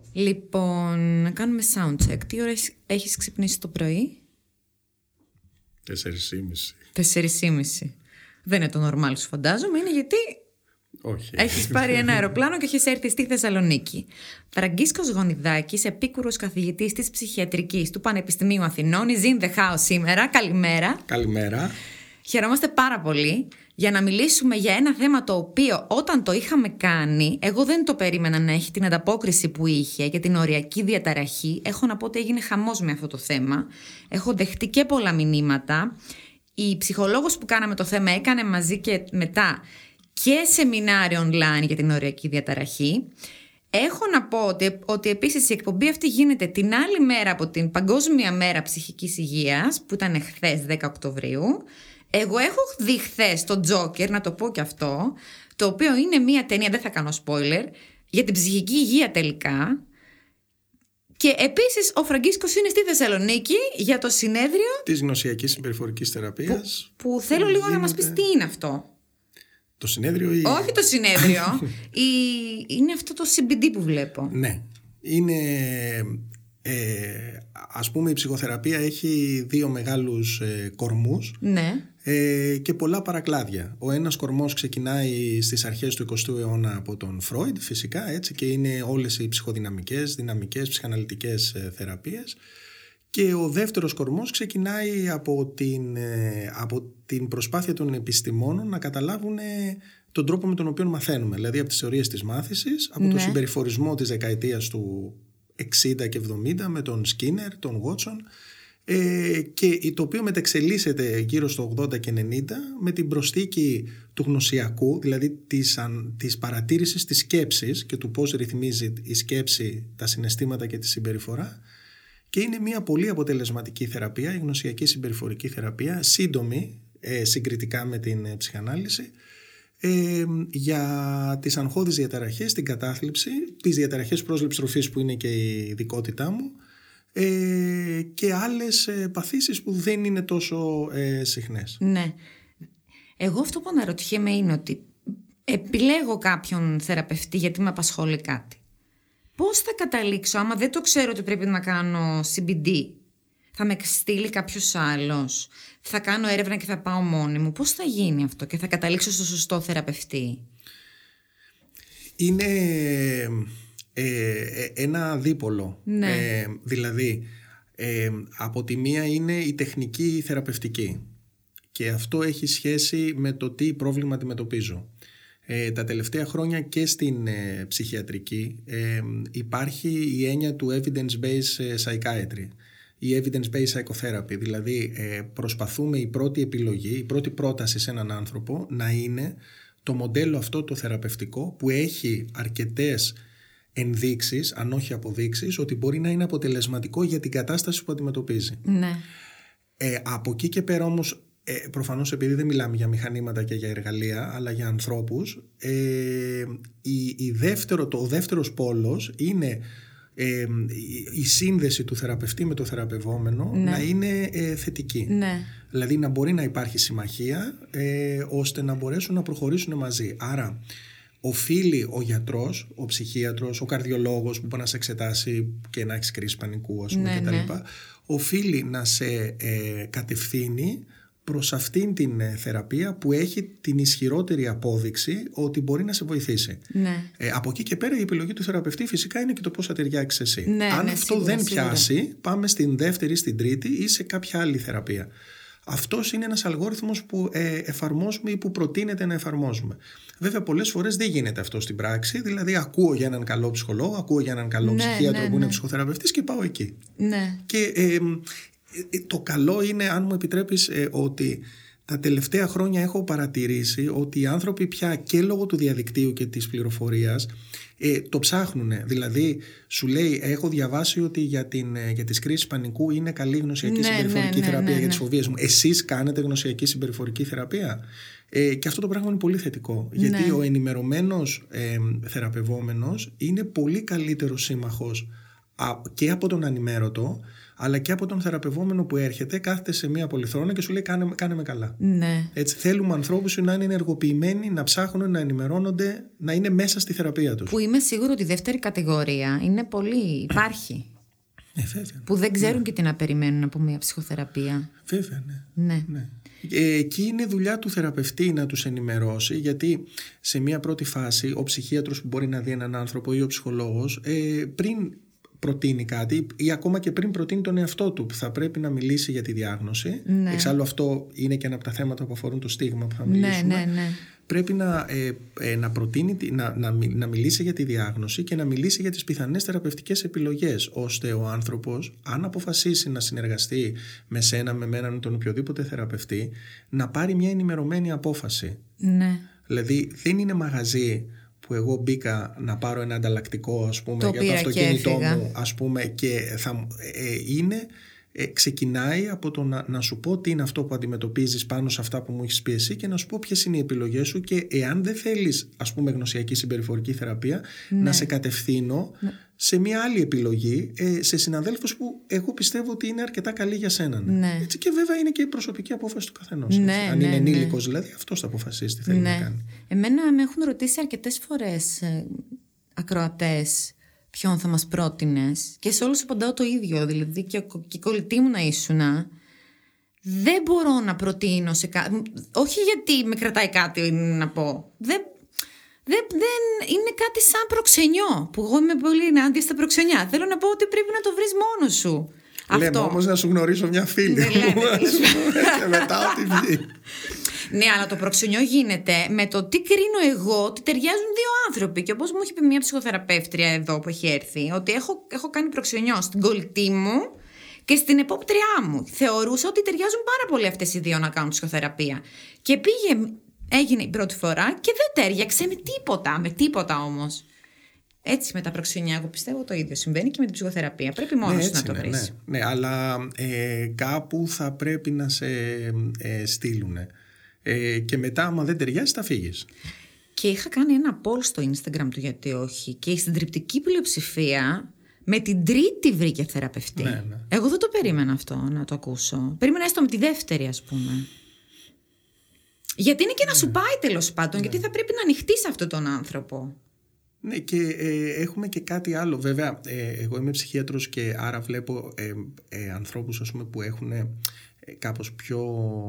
Λοιπόν, να κάνουμε sound check. Τι ώρα έχεις ξυπνήσει το πρωί? 4:30. 4:30. Δεν είναι το normal σου, φαντάζομαι. Είναι γιατί Όχι. έχεις πάρει ένα αεροπλάνο και έχεις έρθει στη Θεσσαλονίκη. Φραγκίσκος Γονιδάκης, επίκουρος καθηγητής της ψυχιατρικής του Πανεπιστημίου Αθηνών, is in the house σήμερα. Καλημέρα. Καλημέρα. Χαιρόμαστε πάρα πολύ για να μιλήσουμε για ένα θέμα το οποίο όταν το είχαμε κάνει, εγώ δεν το περίμενα να έχει την ανταπόκριση που είχε για την οριακή διαταραχή. Έχω να πω ότι έγινε χαμός με αυτό το θέμα. Έχω δεχτεί και πολλά μηνύματα. Η ψυχολόγος που κάναμε το θέμα έκανε μαζί και μετά και σεμινάριο online για την οριακή διαταραχή. Έχω να πω ότι επίσης η εκπομπή αυτή γίνεται την άλλη μέρα από την Παγκόσμια Μέρα Ψυχικής Υγείας, που ήταν χθες 10 Οκτωβρίου. Εγώ έχω δει χθες το Τζόκερ, να το πω και αυτό, το οποίο είναι μια ταινία, δεν θα κάνω spoiler, για την ψυχική υγεία τελικά. Και επίσης ο Φραγκίσκος είναι στη Θεσσαλονίκη για το συνέδριο της γνωσιακής συμπεριφορικής θεραπείας. Που θέλω λίγο να μας πεις τι είναι αυτό. Το συνέδριο ή... Όχι το συνέδριο. Είναι αυτό το CBD που βλέπω. Ναι. Είναι... ας πούμε η ψυχοθεραπεία έχει δύο μεγάλους κορμούς, Ναι. Και πολλά παρακλάδια. Ο ένας κορμός ξεκινάει στις αρχές του 20ου αιώνα από τον Φρόιντ φυσικά, έτσι, και είναι όλες οι ψυχοδυναμικές, δυναμικές, ψυχαναλυτικές θεραπείες. Και ο δεύτερος κορμός ξεκινάει από την προσπάθεια των επιστημόνων να καταλάβουν τον τρόπο με τον οποίο μαθαίνουμε, δηλαδή από τις θεωρίες της μάθησης, από το συμπεριφορισμό της δεκαετίας του 60 και 70 με τον Σκίνερ, τον Βότσον, και το οποίο μεταξελίσσεται γύρω στο 80 και 90 με την προσθήκη του γνωσιακού, δηλαδή της παρατήρησης της σκέψης και του πώς ρυθμίζει η σκέψη τα συναισθήματα και τη συμπεριφορά, και είναι μια πολύ αποτελεσματική θεραπεία, η γνωσιακή συμπεριφορική θεραπεία, σύντομη συγκριτικά με την ψυχανάλυση, για τις αγχώδεις διαταραχές, την κατάθλιψη, τις διαταραχές πρόσληψης τροφής που είναι και η ειδικότητά μου, και άλλες παθήσεις που δεν είναι τόσο συχνές. Ναι. Εγώ αυτό που αναρωτιέμαι είναι ότι επιλέγω κάποιον θεραπευτή γιατί με απασχολεί κάτι. Πώς θα καταλήξω άμα δεν το ξέρω ότι πρέπει να κάνω CBD? Θα με στείλει κάποιος άλλος? Θα κάνω έρευνα και θα πάω μόνη μου? Πώς θα γίνει αυτό και θα καταλήξω στο σωστό θεραπευτή? Είναι ένα δίπολο. Ναι. Δηλαδή από τη μία είναι η τεχνική θεραπευτική, και αυτό έχει σχέση με το τι πρόβλημα αντιμετωπίζω. Τα τελευταία χρόνια και στην ψυχιατρική υπάρχει η έννοια του evidence-based psychiatry ή evidence-based psychotherapy. Δηλαδή προσπαθούμε η πρώτη επιλογή, η πρώτη πρόταση σε έναν άνθρωπο να είναι το μοντέλο αυτό το θεραπευτικό που έχει αρκετές ενδείξεις, αν όχι αποδείξεις, ότι μπορεί να είναι αποτελεσματικό για την κατάσταση που αντιμετωπίζει. Ναι. Από εκεί και πέρα όμως, προφανώς επειδή δεν μιλάμε για μηχανήματα και για εργαλεία, αλλά για ανθρώπους, ο δεύτερος πόλος είναι η σύνδεση του θεραπευτή με το θεραπευόμενο, ναι, να είναι θετική. Ναι. Δηλαδή να μπορεί να υπάρχει συμμαχία, ώστε να μπορέσουν να προχωρήσουν μαζί. Άρα οφείλει ο γιατρός, ο ψυχίατρος, ο καρδιολόγος που μπορεί να σε εξετάσει και να έχεις κρίση πανικού, ας πούμε, κτλ. Ναι. Οφείλει να σε κατευθύνει προς αυτήν την θεραπεία που έχει την ισχυρότερη απόδειξη ότι μπορεί να σε βοηθήσει. Ναι. Από εκεί και πέρα η επιλογή του θεραπευτή φυσικά είναι και το πώς θα ταιριάξει εσύ. Ναι, αν αυτό σίγουρα, δεν πιάσει, πάμε στην δεύτερη, στην τρίτη ή σε κάποια άλλη θεραπεία. Αυτός είναι ένας αλγόριθμος που εφαρμόζουμε ή που προτείνεται να εφαρμόζουμε. Βέβαια πολλές φορές δεν γίνεται αυτό στην πράξη, δηλαδή ακούω για έναν καλό ψυχολόγο, ακούω για έναν καλό ψυχίατρο που είναι ψυχοθεραπευτής και πάω εκεί. Ναι. Και το καλό είναι, αν μου επιτρέπεις, ότι τα τελευταία χρόνια έχω παρατηρήσει ότι οι άνθρωποι πια και λόγω του διαδικτύου και της πληροφορίας το ψάχνουν. Δηλαδή σου λέει, έχω διαβάσει ότι για τις κρίσεις πανικού είναι καλή γνωσιακή συμπεριφορική θεραπεία για τις φοβίες μου. Εσείς κάνετε γνωσιακή συμπεριφορική θεραπεία? Και αυτό το πράγμα είναι πολύ θετικό, γιατί ο ενημερωμένος θεραπευόμενος είναι πολύ καλύτερος σύμμαχος και από τον ανημέρωτο, αλλά και από τον θεραπευόμενο που έρχεται, κάθεται σε μία πολυθρόνα και σου λέει κάνε με καλά. Ναι. Έτσι, θέλουμε ανθρώπους να είναι ενεργοποιημένοι, να ψάχνουν, να ενημερώνονται, να είναι μέσα στη θεραπεία τους. Που είμαι σίγουρο ότι η δεύτερη κατηγορία είναι πολύ. Υπάρχει. Βέβαια. Που δεν ξέρουν και τι να περιμένουν από μία ψυχοθεραπεία. Βέβαια, ναι. Εκεί είναι δουλειά του θεραπευτή να τους ενημερώσει, γιατί σε μία πρώτη φάση ο ψυχίατρος που μπορεί να δει έναν άνθρωπο ή ο ψυχολόγος πριν προτείνει κάτι ή ακόμα και πριν προτείνει τον εαυτό του, θα πρέπει να μιλήσει για τη διάγνωση. Ναι. Εξάλλου αυτό είναι και ένα από τα θέματα που αφορούν το στίγμα που θα μιλήσουμε. Ναι. Πρέπει να προτείνει, να μιλήσει για τη διάγνωση και να μιλήσει για τις πιθανές θεραπευτικές επιλογές, ώστε ο άνθρωπος, αν αποφασίσει να συνεργαστεί με σένα, με μένα, με τον οποιοδήποτε θεραπευτή, να πάρει μια ενημερωμένη απόφαση. Ναι. Δηλαδή δεν είναι μαγαζί που εγώ μπήκα να πάρω ένα ανταλλακτικό, ας πούμε, για το αυτοκίνητό μου, ας πούμε, και ξεκινάει από το να σου πω τι είναι αυτό που αντιμετωπίζεις πάνω σε αυτά που μου έχεις πει εσύ και να σου πω ποιες είναι οι επιλογές σου, και εάν δεν θέλεις, ας πούμε, γνωσιακή συμπεριφορική θεραπεία, να σε κατευθύνω σε μια άλλη επιλογή, σε συναδέλφους που εγώ πιστεύω ότι είναι αρκετά καλή για σένα. Ναι. Έτσι, και βέβαια είναι και η προσωπική απόφαση του καθενός. Αν είναι ενήλικος, δηλαδή, αυτός θα αποφασίσει τι θέλει να κάνει. Εμένα με έχουν ρωτήσει αρκετές φορές ακροατές ποιον θα μας πρότεινες, και σε όλους απαντάω το ίδιο. Δηλαδή, και η κολλητή μου να ήσουνα, δεν μπορώ να προτείνω σε κάτι. Όχι γιατί με κρατάει κάτι να πω. Δεν είναι κάτι σαν προξενιό, που εγώ είμαι πολύ ενάντια στα προξενιά. Θέλω να πω ότι πρέπει να το βρεις μόνος σου. Λέμε όμως να σου γνωρίσω μια φίλη μου και μετά ό,τι βγει. Ναι, αλλά το προξενιό γίνεται με το τι κρίνω εγώ ότι ταιριάζουν δύο άνθρωποι. Και όπως μου έχει πει μια ψυχοθεραπεύτρια εδώ που έχει έρθει, ότι έχω κάνει προξενιό στην κολλητή μου και στην επόπτριά μου. Θεωρούσα ότι ταιριάζουν πάρα πολύ αυτές οι δύο να κάνουν ψυχοθεραπεία. Και έγινε η πρώτη φορά και δεν τέριαξε με τίποτα όμως. Έτσι με τα προξενιά, εγώ πιστεύω το ίδιο συμβαίνει και με την ψυχοθεραπεία. Πρέπει μόνος σου να το βρεις. Ναι, αλλά κάπου θα πρέπει να σε στείλουν. Και μετά, άμα δεν ταιριάζει, θα φύγεις. Και είχα κάνει ένα poll στο Instagram του γιατί όχι, και η συντριπτική πλειοψηφία με την τρίτη βρήκε θεραπευτή. Ναι. Εγώ δεν το περίμενα αυτό να το ακούσω. Περίμενα έστω με τη δεύτερη, ας πούμε. Γιατί είναι και να σου πάει τέλος πάντων, γιατί θα πρέπει να ανοιχτείς αυτόν τον άνθρωπο. Ναι, και έχουμε και κάτι άλλο. Βέβαια, εγώ είμαι ψυχίατρος και άρα βλέπω ανθρώπους, ας πούμε, που έχουν κάπως πιο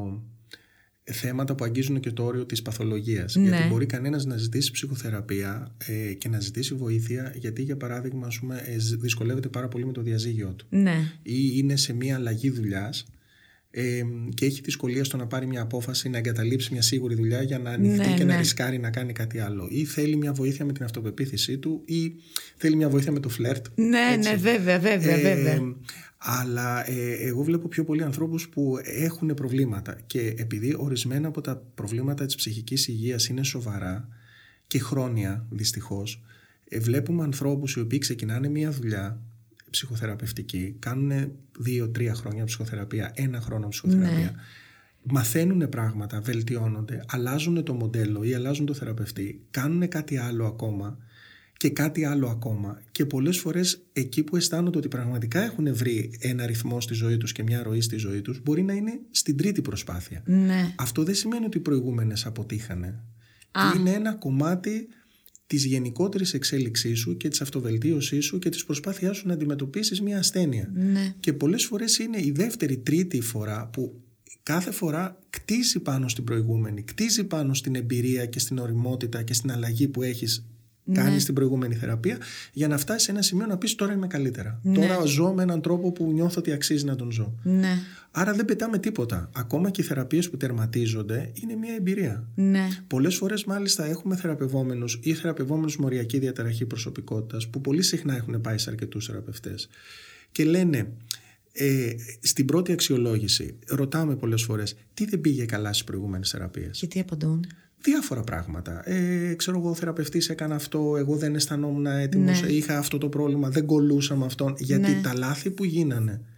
θέματα που αγγίζουν και το όριο της παθολογίας. Ναι. Γιατί μπορεί κανένας να ζητήσει ψυχοθεραπεία και να ζητήσει βοήθεια, γιατί για παράδειγμα, ας πούμε, δυσκολεύεται πάρα πολύ με το διαζύγιο του. Ναι. Ή είναι σε μια αλλαγή δουλειάς και έχει δυσκολία στο να πάρει μια απόφαση να εγκαταλείψει μια σίγουρη δουλειά για να ανοιχτεί και να ρισκάρει να κάνει κάτι άλλο. Ή θέλει μια βοήθεια με την αυτοπεποίθησή του, ή θέλει μια βοήθεια με το φλερτ. Ναι, βέβαια. Αλλά εγώ βλέπω πιο πολλοί ανθρώπους που έχουν προβλήματα, και επειδή ορισμένα από τα προβλήματα της ψυχικής υγείας είναι σοβαρά και χρόνια, δυστυχώς, βλέπουμε ανθρώπους οι οποίοι ξεκινάνε μια δουλειά ψυχοθεραπευτική, κάνουν 2-3 χρόνια ψυχοθεραπεία, 1 χρόνο ψυχοθεραπεία, μαθαίνουν πράγματα, βελτιώνονται, αλλάζουν το μοντέλο ή αλλάζουν το θεραπευτή, κάνουν κάτι άλλο ακόμα και κάτι άλλο ακόμα, και πολλές φορές εκεί που αισθάνονται ότι πραγματικά έχουν βρει ένα ρυθμό στη ζωή τους και μια ροή στη ζωή τους, μπορεί να είναι στην τρίτη προσπάθεια. Ναι. Αυτό δεν σημαίνει ότι οι προηγούμενες αποτύχανε. Είναι ένα κομμάτι της γενικότερης εξέλιξής σου και της αυτοβελτίωσής σου και της προσπάθειάς σου να αντιμετωπίσεις μια ασθένεια. Ναι. Και πολλές φορές είναι η δεύτερη, τρίτη φορά που κάθε φορά κτίζει πάνω στην προηγούμενη, κτίζει πάνω στην εμπειρία και στην ωριμότητα και στην αλλαγή που έχεις κάνει στην προηγούμενη θεραπεία, για να φτάσει σε ένα σημείο να πεις τώρα είμαι καλύτερα. Τώρα ζω με έναν τρόπο που νιώθω ότι αξίζει να τον ζω. Άρα δεν πετάμε τίποτα. Ακόμα και οι θεραπείες που τερματίζονται είναι μια εμπειρία. Πολλές φορές μάλιστα έχουμε θεραπευόμενους ή θεραπευόμενους με οριακή διαταραχή προσωπικότητας που πολύ συχνά έχουν πάει σε αρκετούς θεραπευτές και λένε στην πρώτη αξιολόγηση, ρωτάμε πολλές φορές τι δεν πήγε καλά στις προηγούμενες θεραπείες. Και τι απαντούν? Διάφορα πράγματα. Ξέρω εγώ, ο θεραπευτής έκανε αυτό, εγώ δεν αισθανόμουν έτοιμος, είχα αυτό το πρόβλημα, δεν κολλούσα με αυτόν. Γιατί τα λάθη που γίνανε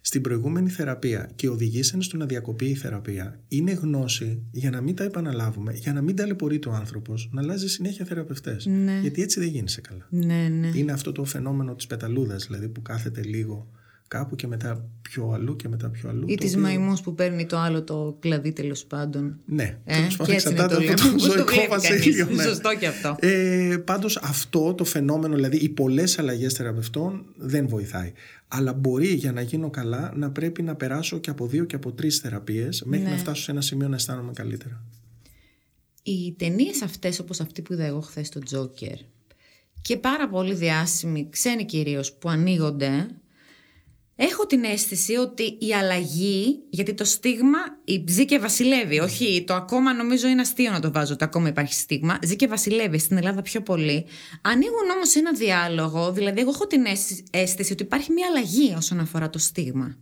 στην προηγούμενη θεραπεία και οδηγήσαν στο να διακοπεί η θεραπεία, είναι γνώση για να μην τα επαναλάβουμε, για να μην ταλαιπωρείται ο άνθρωπος να αλλάζει συνέχεια θεραπευτές. Ναι. Γιατί έτσι δεν γίνεσαι καλά. Ναι, ναι. Είναι αυτό το φαινόμενο της πεταλούδας, δηλαδή που κάθεται λίγο κάπου και μετά πιο αλλού και μετά πιο αλλού. Ή της μαϊμούς που παίρνει το άλλο το κλαδί, τέλος πάντων. Ναι, και έτσι είναι το ζωικό βασίλειο. Ναι. Σωστό και αυτό. Πάντως αυτό το φαινόμενο, δηλαδή οι πολλές αλλαγές θεραπευτών δεν βοηθάει. Αλλά μπορεί για να γίνω καλά να πρέπει να περάσω και από 2 και από 3 θεραπείες μέχρι να φτάσω σε ένα σημείο να αισθάνομαι καλύτερα. Οι ταινίες αυτές, όπως αυτή που είδα εγώ χθες, το Τζόκερ, και πάρα πολύ διάσημοι, ξένοι κυρίως, που ανοίγονται, έχω την αίσθηση ότι η αλλαγή, γιατί το στίγμα ζει και βασιλεύει, όχι το ακόμα, νομίζω είναι αστείο να το βάζω, το ακόμα υπάρχει στίγμα, ζει και βασιλεύει στην Ελλάδα πιο πολύ. Ανοίγουν όμως ένα διάλογο, δηλαδή εγώ έχω την αίσθηση ότι υπάρχει μια αλλαγή όσον αφορά το στίγμα.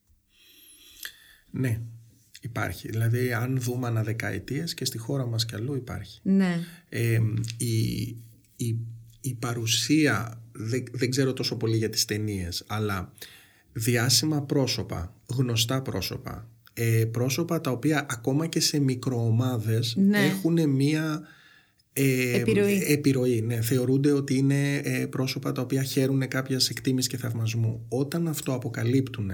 Ναι, υπάρχει. Δηλαδή αν δούμε ανά δεκαετίες και στη χώρα μας κι αλλού υπάρχει. Ναι. Η παρουσία, δεν ξέρω τόσο πολύ για τις ταινίες, αλλά διάσημα πρόσωπα, γνωστά πρόσωπα, πρόσωπα τα οποία ακόμα και σε μικροομάδες έχουν μία επιρροή. Ναι, θεωρούνται ότι είναι πρόσωπα τα οποία χαίρουν κάποιας εκτίμησης και θαυμασμού. Όταν αυτό αποκαλύπτουν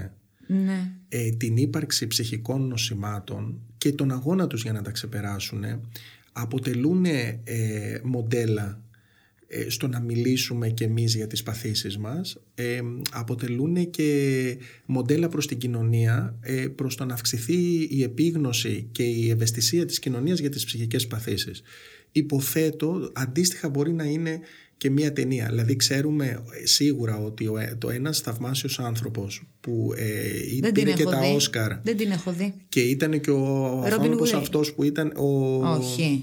την ύπαρξη ψυχικών νοσημάτων και τον αγώνα τους για να τα ξεπεράσουν, αποτελούν μοντέλα στο να μιλήσουμε και εμείς για τις παθήσεις μας, αποτελούν και μοντέλα προς την κοινωνία, προς το να αυξηθεί η επίγνωση και η ευαισθησία της κοινωνίας για τις ψυχικές παθήσεις. Υποθέτω αντίστοιχα μπορεί να είναι και μία ταινία. Δηλαδή ξέρουμε σίγουρα ότι το ένας θαυμάσιος άνθρωπος που πήρε και τα Όσκαρ, δεν την έχω δει, και ήταν και ο άνθρωπος αυτός που ήταν όχι.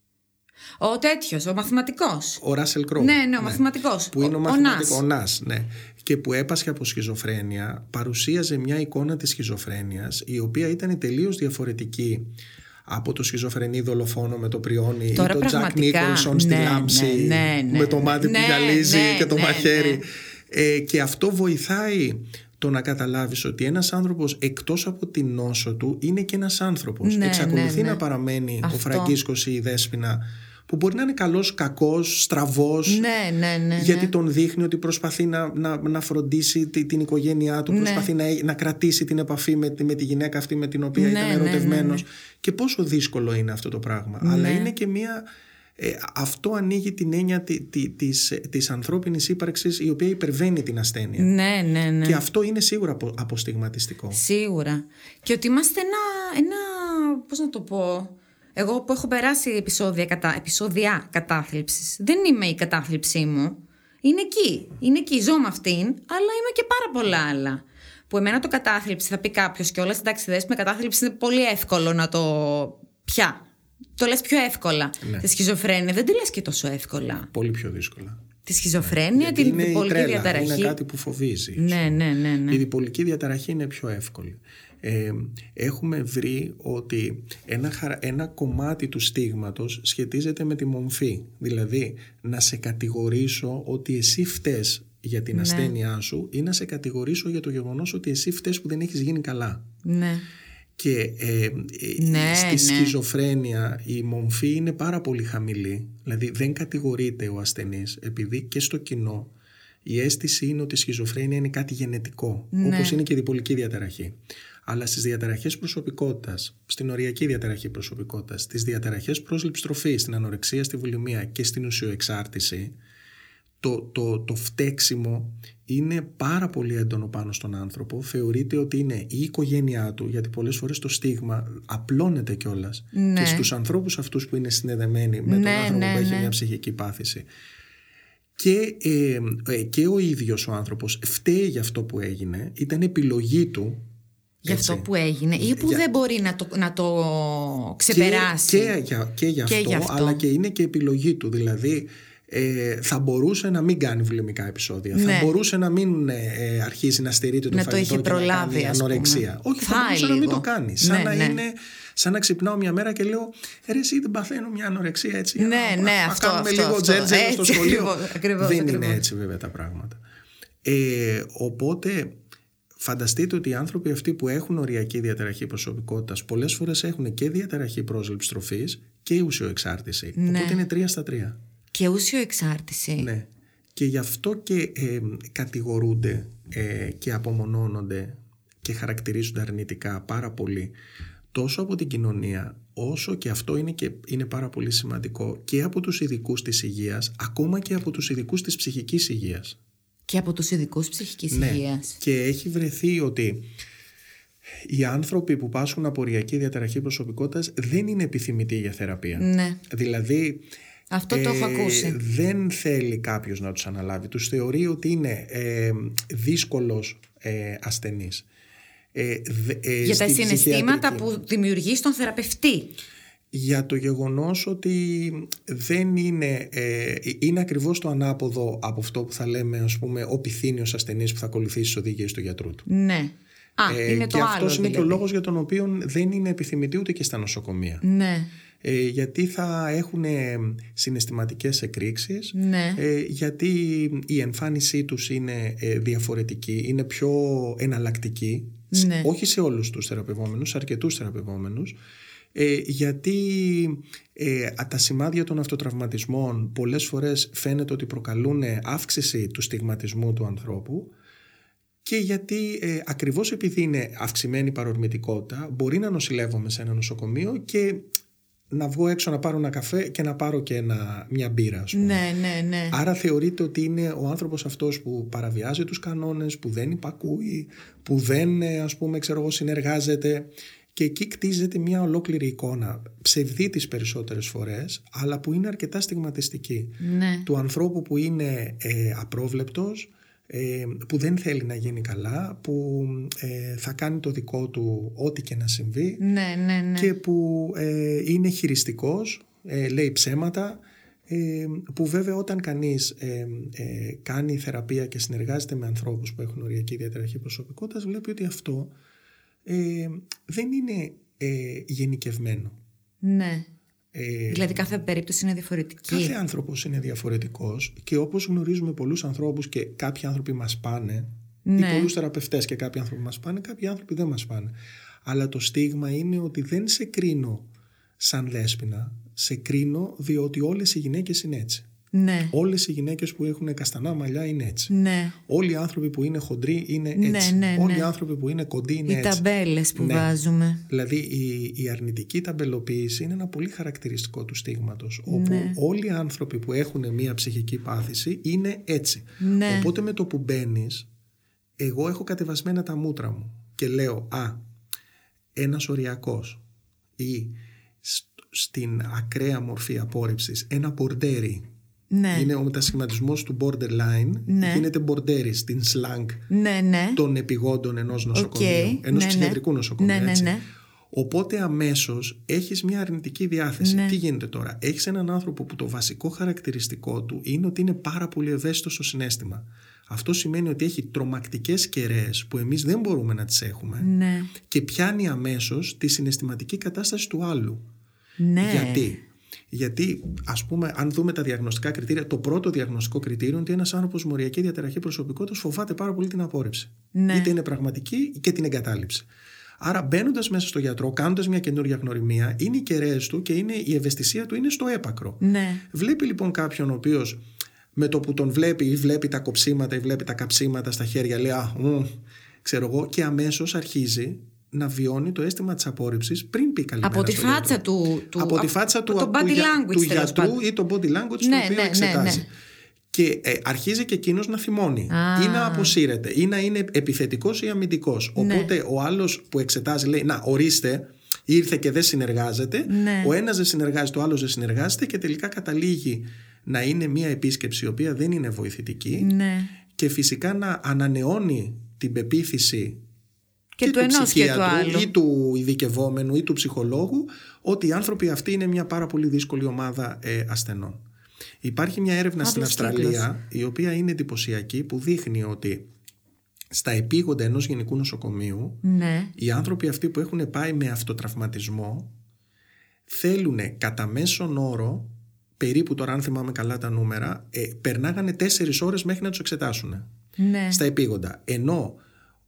Ο τέτοιος, ο μαθηματικός. Ο Ράσελ Κρόου. Ναι, ο μαθηματικός. Που είναι ο Νας, ναι. Και που έπασχε από σχιζοφρένεια, παρουσίαζε μια εικόνα της σχιζοφρένειας, η οποία ήταν τελείως διαφορετική από το σχιζοφρενή δολοφόνο με το πριόνι ή τον Τζακ Νίκολσον στη λάμψη με το μάτι που γυαλίζει και το μαχαίρι. Και αυτό βοηθάει το να καταλάβεις ότι ένας άνθρωπος εκτός από την νόσο του είναι και ένας άνθρωπος. Εξακολουθεί να παραμένει ο Φραγκίσκος ή η Δέσποινα, που μπορεί να είναι καλός, κακός, στραβός, γιατί τον δείχνει ότι προσπαθεί να φροντίσει την οικογένειά του, προσπαθεί να κρατήσει την επαφή με τη γυναίκα αυτή με την οποία ήταν ερωτευμένος. Και πόσο δύσκολο είναι αυτό το πράγμα. Αλλά είναι και μία... αυτό ανοίγει την έννοια της ανθρώπινης ύπαρξης, η οποία υπερβαίνει την ασθένεια. Ναι. Και αυτό είναι σίγουρα αποστιγματιστικό. Σίγουρα. Και ότι είμαστε ένα πώς να το πω... Εγώ που έχω περάσει επεισόδια κατάθλιψης, δεν είμαι η κατάθλιψή μου. Είναι εκεί, ζω με αυτήν, αλλά είμαι και πάρα πολλά άλλα. Που εμένα το κατάθλιψη, θα πει κάποιος κιόλας, εντάξει, με κατάθλιψη είναι πολύ εύκολο να το πια. Το λες πιο εύκολα. Τη σχιζοφρένεια δεν τη λες και τόσο εύκολα. Πολύ πιο δύσκολα. Τη σχιζοφρένεια, την διπολική διαταραχή. Είναι κάτι που φοβίζει. Ναι. Η διπολική διαταραχή είναι πιο εύκολη. Έχουμε βρει ότι ένα κομμάτι του στίγματος σχετίζεται με τη μομφή. Δηλαδή να σε κατηγορήσω ότι εσύ φταίς για την ασθένειά σου ή να σε κατηγορήσω για το γεγονός ότι εσύ φταίς που δεν έχεις γίνει καλά. Και στη σχιζοφρένεια η μομφή είναι πάρα πολύ χαμηλή. Δηλαδή δεν κατηγορείται ο ασθενής, επειδή και στο κοινό η αίσθηση είναι ότι η σχιζοφρένεια είναι κάτι γενετικό, όπως είναι και η διπολική διαταραχή. Αλλά στις διαταραχές προσωπικότητας, στην οριακή διαταραχή προσωπικότητας, στις διαταραχές πρόσληψης τροφής, στην ανορεξία, στη βουλημία και στην ουσιοεξάρτηση, το φταίξιμο είναι πάρα πολύ έντονο πάνω στον άνθρωπο. Θεωρείται ότι είναι η οικογένειά του, γιατί πολλές φορές το στίγμα απλώνεται κιόλας και στους ανθρώπους αυτούς που είναι συνδεδεμένοι με τον άνθρωπο που έχει μια ψυχική πάθηση. Και ο ίδιος ο άνθρωπος φταίει για αυτό που έγινε, ήταν επιλογή του. Για αυτό που έγινε ή που δεν μπορεί να το ξεπεράσει. Και γι' αυτό, αλλά και είναι και επιλογή του. Δηλαδή θα μπορούσε να μην κάνει βουλημικά επεισόδια. Θα μπορούσε να μην αρχίσει να στερείται το φαγητό και να κάνει ανορεξία. Όχι, θα μπορούσε να μην το κάνει. Σαν να ξυπνάω μια μέρα και λέω εσύ δεν παθαίνω μια ανορεξία έτσι. Να κάνουμε λίγο τζέρτζελ στο σχολείο. Δεν είναι έτσι βέβαια τα πράγματα. Οπότε φανταστείτε ότι οι άνθρωποι αυτοί που έχουν οριακή διαταραχή προσωπικότητας πολλές φορές έχουν και διαταραχή πρόσληψης τροφής και ουσιοεξάρτηση. Ναι. Οπότε είναι 3 στα 3. Και ουσιοεξάρτηση. Ναι. Και γι' αυτό και κατηγορούνται και απομονώνονται και χαρακτηρίζονται αρνητικά πάρα πολύ, τόσο από την κοινωνία, όσο και αυτό είναι πάρα πολύ σημαντικό, και από τους ειδικούς της υγείας, ακόμα και από τους ειδικούς της ψυχικής υγείας. Και από τους ειδικούς ψυχικής υγείας. Και έχει βρεθεί ότι οι άνθρωποι που πάσχουν από οριακή διαταραχή προσωπικότητας δεν είναι επιθυμητοί για θεραπεία. Ναι. Δηλαδή, αυτό το έχω ακούσει. Δεν θέλει κάποιος να τους αναλάβει. Τους θεωρεί ότι είναι δύσκολος ασθενής. Για τα συναισθήματα που δημιουργεί στον θεραπευτή. Για το γεγονός ότι δεν είναι ακριβώς το ανάποδο από αυτό που θα λέμε, ας πούμε, ο πυθύνιος ασθενής που θα ακολουθήσει τις οδηγίες του γιατρού του. Ναι. Είναι το και άλλο, αυτός είναι δηλαδή. και ο λόγος για τον οποίο δεν είναι επιθυμητή ούτε και στα νοσοκομεία. Ναι. Γιατί θα έχουν συναισθηματικές εκρήξεις, ναι. Γιατί η εμφάνισή τους είναι διαφορετική, είναι πιο εναλλακτική, ναι. όχι σε όλους τους θεραπευόμενους, σε αρκετούς θεραπευόμενους, γιατί τα σημάδια των αυτοτραυματισμών πολλές φορές φαίνεται ότι προκαλούν αύξηση του στιγματισμού του ανθρώπου, και γιατί ακριβώς επειδή είναι αυξημένη παρορμητικότητα μπορεί να νοσηλεύομαι σε ένα νοσοκομείο και να βγω έξω να πάρω ένα καφέ και να πάρω και μια μπύρα, ας πούμε. Ναι. Άρα θεωρείται ότι είναι ο άνθρωπος αυτός που παραβιάζει τους κανόνες, που δεν υπακούει, που δεν, ας πούμε, συνεργάζεται, και εκεί κτίζεται μια ολόκληρη εικόνα, ψευδή τις περισσότερες φορές, αλλά που είναι αρκετά στιγματιστική. Ναι. Του ανθρώπου που είναι απρόβλεπτος, που δεν θέλει να γίνει καλά, που θα κάνει το δικό του ό,τι και να συμβεί, ναι. και που είναι χειριστικός, λέει ψέματα, που βέβαια όταν κανείς κάνει θεραπεία και συνεργάζεται με ανθρώπους που έχουν οριακή διαταραχή προσωπικότητας, βλέπει ότι αυτό δεν είναι γενικευμένο. Ναι. Δηλαδή κάθε περίπτωση είναι διαφορετική. Κάθε άνθρωπος είναι διαφορετικός, και όπως γνωρίζουμε πολλούς ανθρώπους και κάποιοι άνθρωποι μας πάνε, ή πολλούς θεραπευτές και κάποιοι άνθρωποι μας πάνε, κάποιοι άνθρωποι δεν μας πάνε. Αλλά το στίγμα είναι ότι δεν σε κρίνω σαν λέσπινα, σε κρίνω διότι όλες οι γυναίκες είναι έτσι. Ναι. Όλες οι γυναίκες που έχουν καστανά μαλλιά είναι έτσι. Ναι. Όλοι οι άνθρωποι που είναι χοντροί είναι έτσι. Όλοι οι άνθρωποι που είναι κοντοί είναι έτσι. Οι ταμπέλες που βάζουμε. Δηλαδή η αρνητική ταμπελοποίηση είναι ένα πολύ χαρακτηριστικό του στίγματος, όπου όλοι οι άνθρωποι που έχουν μια ψυχική πάθηση είναι έτσι. Ναι. Οπότε με το που μπαίνεις, εγώ έχω κατεβασμένα τα μούτρα μου και λέω ένας οριακός, ή στην ακραία μορφή απόρριψης ένα μπορντέρι. Ναι. Είναι ο μετασχηματισμός του borderline, γίνεται μπορντέρι στην slang των επιγόντων ενός νοσοκομείου, ενός ψυχιατρικού νοσοκομείου. Ναι. Οπότε αμέσως έχεις μια αρνητική διάθεση. Τι γίνεται τώρα? Έχεις έναν άνθρωπο που το βασικό χαρακτηριστικό του είναι ότι είναι πάρα πολύ ευαίσθητος στο συναίσθημα. Αυτό σημαίνει ότι έχει τρομακτικές κεραίες που εμείς δεν μπορούμε να τις έχουμε, και πιάνει αμέσως τη συναισθηματική κατάσταση του άλλου. Γιατί, ας πούμε, αν δούμε τα διαγνωστικά κριτήρια, το πρώτο διαγνωστικό κριτήριο είναι ότι ένας άνθρωπος με οριακή διαταραχή προσωπικότητας φοβάται πάρα πολύ την απόρριψη. Είτε είναι πραγματική και την εγκατάλειψη. Άρα, μπαίνοντας μέσα στο γιατρό, κάνοντας μια καινούργια γνωριμία, είναι οι κεραίες του και η ευαισθησία του είναι στο έπακρο. Βλέπει λοιπόν κάποιον ο οποίος με το που τον βλέπει, ή βλέπει τα κοψίματα ή βλέπει τα καψίματα στα χέρια, λέει ξέρω εγώ, και αμέσως αρχίζει να βιώνει το αίσθημα της απόρριψης πριν πει καλημέρα. Από τη φάτσα του γιατρού ή το body language το οποίο εξετάζει. Και αρχίζει και εκείνος να θυμώνει ή να αποσύρεται ή να είναι επιθετικός ή αμυντικός. Οπότε ο άλλος που εξετάζει λέει ορίστε, ήρθε και δεν συνεργάζεται. Ο ένας δεν συνεργάζεται, ο άλλος δεν συνεργάζεται, και τελικά καταλήγει να είναι μια επίσκεψη η οποία δεν είναι βοηθητική, και φυσικά να ανανεώνει την πεποίθηση και του ενός και του άλλου, ή του ειδικευόμενου ή του ψυχολόγου, ότι οι άνθρωποι αυτοί είναι μια πάρα πολύ δύσκολη ομάδα ασθενών. Υπάρχει μια έρευνα στην Αυστραλία, η οποία είναι εντυπωσιακή, που δείχνει ότι στα επίγοντα ενός γενικού νοσοκομείου, οι άνθρωποι αυτοί που έχουν πάει με αυτοτραυματισμό θέλουν κατά μέσον όρο, περίπου, τώρα αν θυμάμαι καλά τα νούμερα, περνάγανε 4 ώρες μέχρι να τους εξετάσουν στα επίγοντα. Ενώ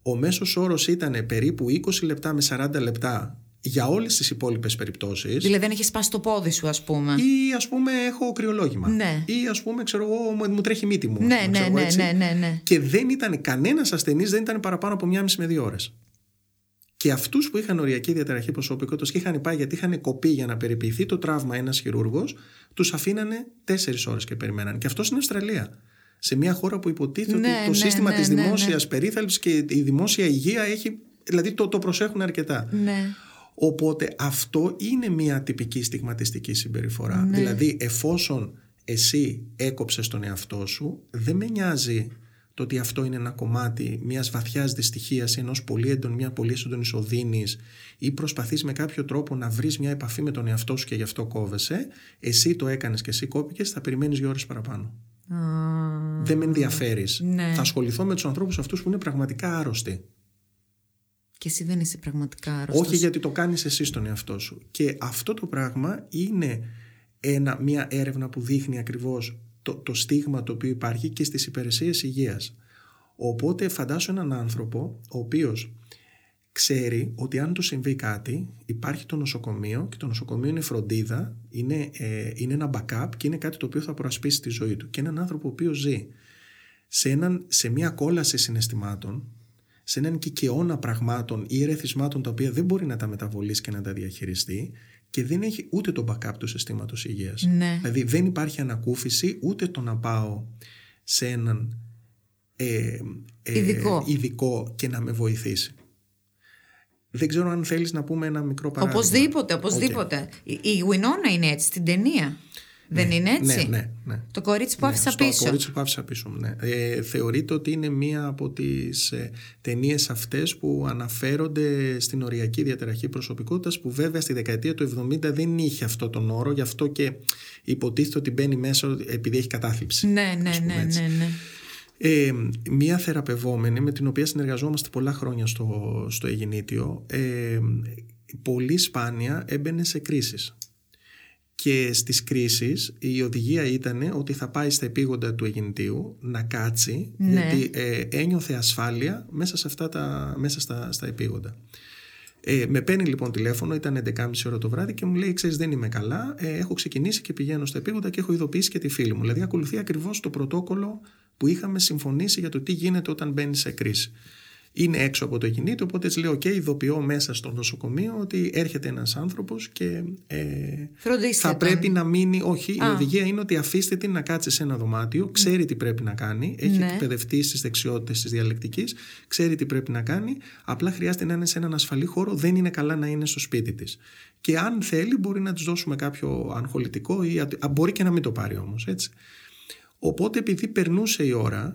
ο μέσος όρος ήταν περίπου 20 λεπτά με 40 λεπτά για όλες τις υπόλοιπες περιπτώσεις. Δηλαδή δεν έχεις σπάσει το πόδι σου, ας πούμε. Ή ας πούμε έχω κρυολόγημα. Ναι. Ή ας πούμε ξέρω εγώ μου τρέχει η μύτη μου. Ναι, ναι. Και δεν ήταν κανένας ασθενής, δεν ήταν παραπάνω από 1,5 με 2 ώρες. Και αυτούς που είχαν οριακή διαταραχή προσωπικότητας και είχαν πάει γιατί είχαν κοπεί για να περιποιηθεί το τραύμα ένας χειρούργος, τους αφήνανε 4 ώρες και περιμέναν. Και αυτό στην Αυστραλία. Σε μια χώρα που υποτίθεται ότι το σύστημα της δημόσιας περίθαλψης και η δημόσια υγεία έχει. Δηλαδή το προσέχουν αρκετά. Ναι. Οπότε αυτό είναι μια τυπική στιγματιστική συμπεριφορά. Ναι. Δηλαδή εφόσον εσύ έκοψες τον εαυτό σου, δεν με νοιάζει το ότι αυτό είναι ένα κομμάτι μιας βαθιάς δυστυχίας, μια πολύ έντονη οδύνης, ή προσπαθείς με κάποιο τρόπο να βρεις μια επαφή με τον εαυτό σου και γι' αυτό κόβεσαι. Εσύ το έκανες και εσύ κόπηκες, θα περιμένεις 2 ώρες παραπάνω. Δεν με ενδιαφέρεις. Ναι. Θα ασχοληθώ με τους ανθρώπους αυτούς που είναι πραγματικά άρρωστοι. Και εσύ δεν είσαι πραγματικά άρρωστος. Όχι, γιατί το κάνεις εσύ στον εαυτό σου. Και αυτό το πράγμα είναι μια έρευνα που δείχνει ακριβώς το στίγμα το οποίο υπάρχει και στις υπηρεσίες υγείας. Οπότε φαντάσου έναν άνθρωπο ο οποίος ξέρει ότι αν του συμβεί κάτι υπάρχει το νοσοκομείο, και το νοσοκομείο είναι φροντίδα, είναι ένα backup και είναι κάτι το οποίο θα προασπίσει τη ζωή του. Και έναν άνθρωπο ο οποίος ζει σε μια κόλαση συναισθημάτων, σε έναν κικαιώνα πραγμάτων ή ερεθισμάτων τα οποία δεν μπορεί να τα μεταβολήσει και να τα διαχειριστεί, και δεν έχει ούτε το backup του συστήματος υγείας. Ναι. Δηλαδή δεν υπάρχει ανακούφιση, ούτε το να πάω σε έναν ειδικό και να με βοηθήσει. Δεν ξέρω αν θέλεις να πούμε ένα μικρό παράδειγμα. Οπωσδήποτε. Η Winona είναι έτσι στην ταινία. Δεν είναι έτσι? Ναι. Το κορίτσι που άφησα πίσω. Το κορίτσι που άφησα πίσω, ναι. Θεωρείται ότι είναι μία από τις ταινίες αυτές που αναφέρονται στην οριακή διαταραχή προσωπικότητας, που βέβαια στη δεκαετία του 70 δεν είχε αυτό τον όρο, γι' αυτό και υποτίθεται ότι μπαίνει μέσα επειδή έχει κατάθλιψη. Ναι. Μία θεραπευόμενη με την οποία συνεργαζόμαστε πολλά χρόνια στο Αιγινήτιο, πολύ σπάνια έμπαινε σε κρίσεις. Και στις κρίσεις η οδηγία ήταν ότι θα πάει στα επίγοντα του Αιγινητίου να κάτσει, γιατί ένιωθε ασφάλεια μέσα στα επίγοντα. Με παίρνει λοιπόν τηλέφωνο, ήταν 11.30 ώρα το βράδυ και μου λέει: ξέρεις, δεν είμαι καλά, έχω ξεκινήσει και πηγαίνω στα επίγοντα και έχω ειδοποιήσει και τη φίλη μου. Δηλαδή ακολουθεί ακριβώς το πρωτόκολλο που είχαμε συμφωνήσει για το τι γίνεται όταν μπαίνει σε κρίση. Είναι έξω από το Αιγινήτιο, οπότε έτσι λέω: ειδοποιώ μέσα στο νοσοκομείο ότι έρχεται ένας άνθρωπος και θα πρέπει να μείνει. Όχι, η οδηγία είναι ότι αφήστε την να κάτσει σε ένα δωμάτιο, ξέρει τι πρέπει να κάνει, έχει εκπαιδευτεί στις δεξιότητες της διαλεκτικής, ξέρει τι πρέπει να κάνει, απλά χρειάζεται να είναι σε έναν ασφαλή χώρο, δεν είναι καλά να είναι στο σπίτι της. Και αν θέλει, μπορεί να της δώσουμε κάποιο αγχολητικό, ή μπορεί και να μην το πάρει όμως, έτσι. Οπότε επειδή περνούσε η ώρα,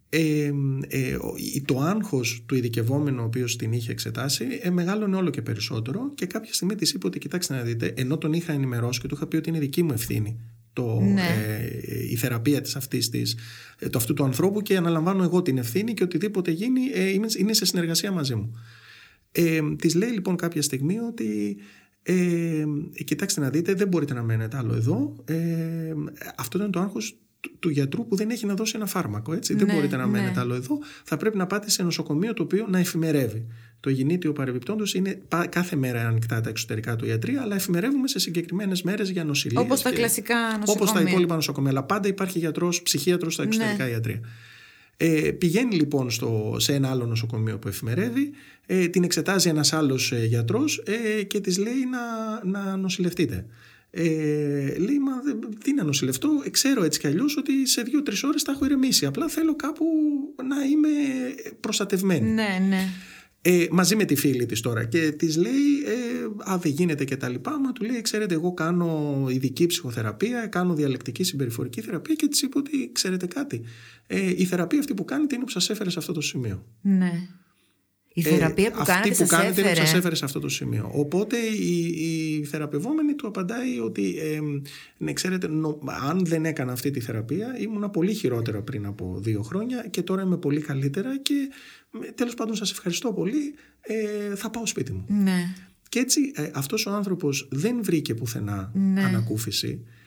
το άγχος του ειδικευόμενου ο οποίος την είχε εξετάσει μεγάλωνε όλο και περισσότερο, και κάποια στιγμή της είπε ότι κοιτάξτε να δείτε, ενώ τον είχα ενημερώσει και του είχα πει ότι είναι δική μου ευθύνη η θεραπεία της αυτού του ανθρώπου, και αναλαμβάνω εγώ την ευθύνη, και οτιδήποτε γίνει είναι σε συνεργασία μαζί μου. Της λέει λοιπόν κάποια στιγμή ότι κοιτάξτε να δείτε, δεν μπορείτε να μένετε άλλο εδώ. Αυτό ήταν το άγχος του γιατρού που δεν έχει να δώσει ένα φάρμακο, έτσι. Δεν μπορείτε να μένετε άλλο εδώ. Θα πρέπει να πάτε σε νοσοκομείο το οποίο να εφημερεύει. Το Αιγινήτιο παρεμπιπτόντως είναι κάθε μέρα ανοιχτά τα εξωτερικά του ιατρία, αλλά εφημερεύουμε σε συγκεκριμένες μέρες για νοσηλείες. Όπως τα κλασικά νοσοκομεία. Όπως τα υπόλοιπα νοσοκομεία. Αλλά πάντα υπάρχει γιατρός, ψυχίατρος στα εξωτερικά ιατρία. Πηγαίνει λοιπόν σε ένα άλλο νοσοκομείο που εφημερεύει, την εξετάζει ένας άλλος γιατρός και της λέει να νοσηλευτείτε. Λέει: μα τι να νοσηλευτώ, ξέρω έτσι κι αλλιώς ότι σε 2-3 ώρες θα έχω ηρεμήσει. Απλά θέλω κάπου να είμαι προστατευμένη. Ναι. Μαζί με τη φίλη της τώρα, και της λέει: δεν γίνεται και τα λοιπά. Μα του λέει: ξέρετε, εγώ κάνω ειδική ψυχοθεραπεία, κάνω διαλεκτική συμπεριφορική θεραπεία, και της είπε ότι ξέρετε κάτι, η θεραπεία αυτή που κάνετε είναι που σας έφερε σε αυτό το σημείο. Ναι. Η θεραπεία που κάνετε είναι που σας έφερε σε αυτό το σημείο. Οπότε η θεραπευόμενη του απαντάει ότι ναι, ξέρετε, αν δεν έκανα αυτή τη θεραπεία ήμουνα πολύ χειρότερα πριν από 2 χρόνια και τώρα είμαι πολύ καλύτερα, και τέλος πάντων σας ευχαριστώ πολύ, θα πάω σπίτι μου. Ναι. Και έτσι αυτός ο άνθρωπος δεν βρήκε πουθενά ανακούφιση.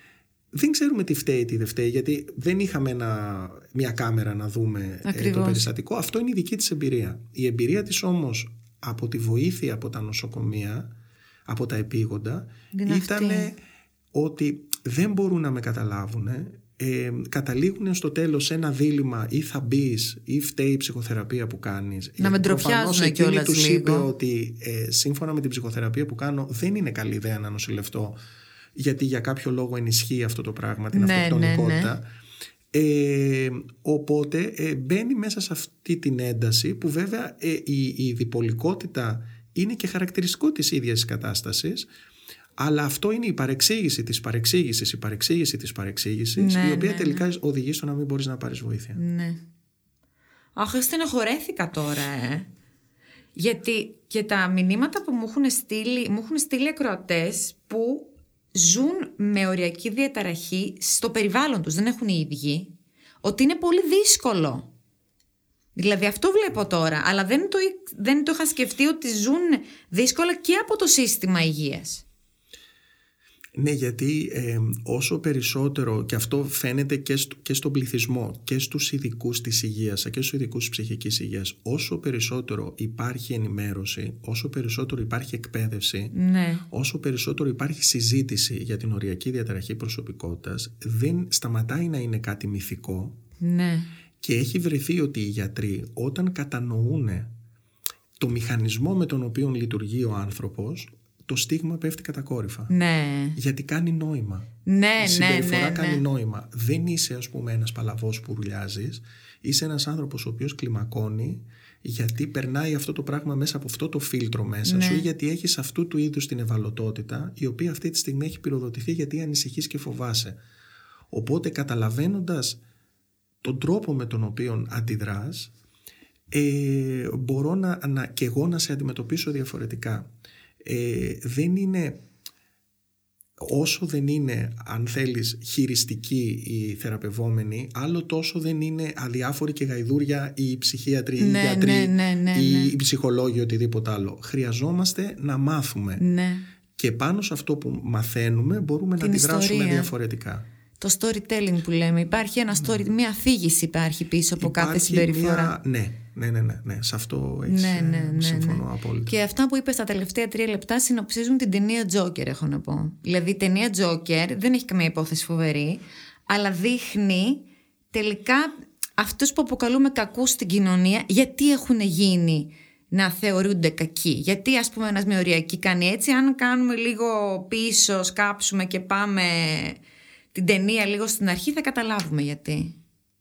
δεν ξέρουμε τι φταίει, τι δεν φταίει, γιατί δεν είχαμε μια κάμερα να δούμε το περιστατικό. Αυτό είναι η δική της εμπειρία. Η εμπειρία της όμως από τη βοήθεια από τα νοσοκομεία, από τα επίγοντα, ήταν ότι δεν μπορούν να με καταλάβουν. Καταλήγουν στο τέλος ένα δίλημμα, ή θα μπεις ή φταίει η ψυχοθεραπεία που κάνεις. Να με ντροπιάζουν κιόλας τους λίγο. είπε ότι σύμφωνα με την ψυχοθεραπεία που κάνω δεν είναι καλή ιδέα να νοσηλευτώ, γιατί για κάποιο λόγο ενισχύει αυτό το πράγμα, την αυτοκτονικότητα. Οπότε μπαίνει μέσα σε αυτή την ένταση που βέβαια η διπολικότητα είναι και χαρακτηριστικό της ίδιας της κατάστασης. Αλλά αυτό είναι η παρεξήγηση της παρεξήγησης, η παρεξήγηση της παρεξήγησης, η οποία τελικά οδηγεί στο να μην μπορείς να πάρεις βοήθεια. Ναι. Αχ, στενοχωρέθηκα τώρα, γιατί και τα μηνύματα που μου έχουν στείλει ακροατές που ζουν με οριακή διαταραχή στο περιβάλλον τους, δεν έχουν οι ίδιοι, ότι είναι πολύ δύσκολο. Δηλαδή αυτό βλέπω τώρα, αλλά δεν το είχα σκεφτεί ότι ζουν δύσκολα και από το σύστημα υγείας. Ναι, γιατί όσο περισσότερο, και αυτό φαίνεται και στον πληθυσμό και στους ειδικούς της υγείας και στους ειδικούς της ψυχικής υγείας, όσο περισσότερο υπάρχει ενημέρωση, όσο περισσότερο υπάρχει εκπαίδευση, όσο περισσότερο υπάρχει συζήτηση για την οριακή διαταραχή προσωπικότητας, δεν σταματάει να είναι κάτι μυθικό. Και έχει βρεθεί ότι οι γιατροί, όταν κατανοούν το μηχανισμό με τον οποίο λειτουργεί ο άνθρωπος, το στίγμα πέφτει κατακόρυφα. Γιατί κάνει νόημα. Η συμπεριφορά κάνει νόημα. Δεν είσαι, ας πούμε, ένας παλαβός που ρουλιάζεις. Είσαι ένας άνθρωπος ο οποίος κλιμακώνει, γιατί περνάει αυτό το πράγμα μέσα από αυτό το φίλτρο μέσα σου, ή γιατί έχεις αυτού του είδους την ευαλωτότητα, η οποία αυτή τη στιγμή έχει πυροδοτηθεί γιατί ανησυχείς και φοβάσαι. Οπότε, καταλαβαίνοντας τον τρόπο με τον οποίο αντιδράς, μπορώ και εγώ να σε αντιμετωπίσω διαφορετικά. Δεν είναι, όσο δεν είναι, αν θέλεις, χειριστικοί οι θεραπευόμενοι, άλλο τόσο δεν είναι αδιάφοροι και γαϊδούρια οι ψυχίατροι, οι γιατροί ή οι ψυχολόγοι, οτιδήποτε άλλο. Χρειαζόμαστε να μάθουμε και πάνω σε αυτό που μαθαίνουμε μπορούμε να αντιδράσουμε διαφορετικά. Το storytelling που λέμε, υπάρχει ένα μια αφήγηση υπάρχει πίσω από κάθε συμπεριφορά. Ναι, σε αυτό συμφωνώ απόλυτα. Και αυτά που είπες τα τελευταία 3 λεπτά συνοψίζουν την ταινία Joker, έχω να πω. Δηλαδή η ταινία Joker δεν έχει καμία υπόθεση φοβερή, αλλά δείχνει τελικά αυτούς που αποκαλούμε κακούς στην κοινωνία, γιατί έχουν γίνει να θεωρούνται κακοί. Γιατί, ας πούμε, ένας με οριακή κάνει έτσι, αν κάνουμε λίγο πίσω, σκάψουμε και πάμε την ταινία λίγο στην αρχή, θα καταλάβουμε γιατί.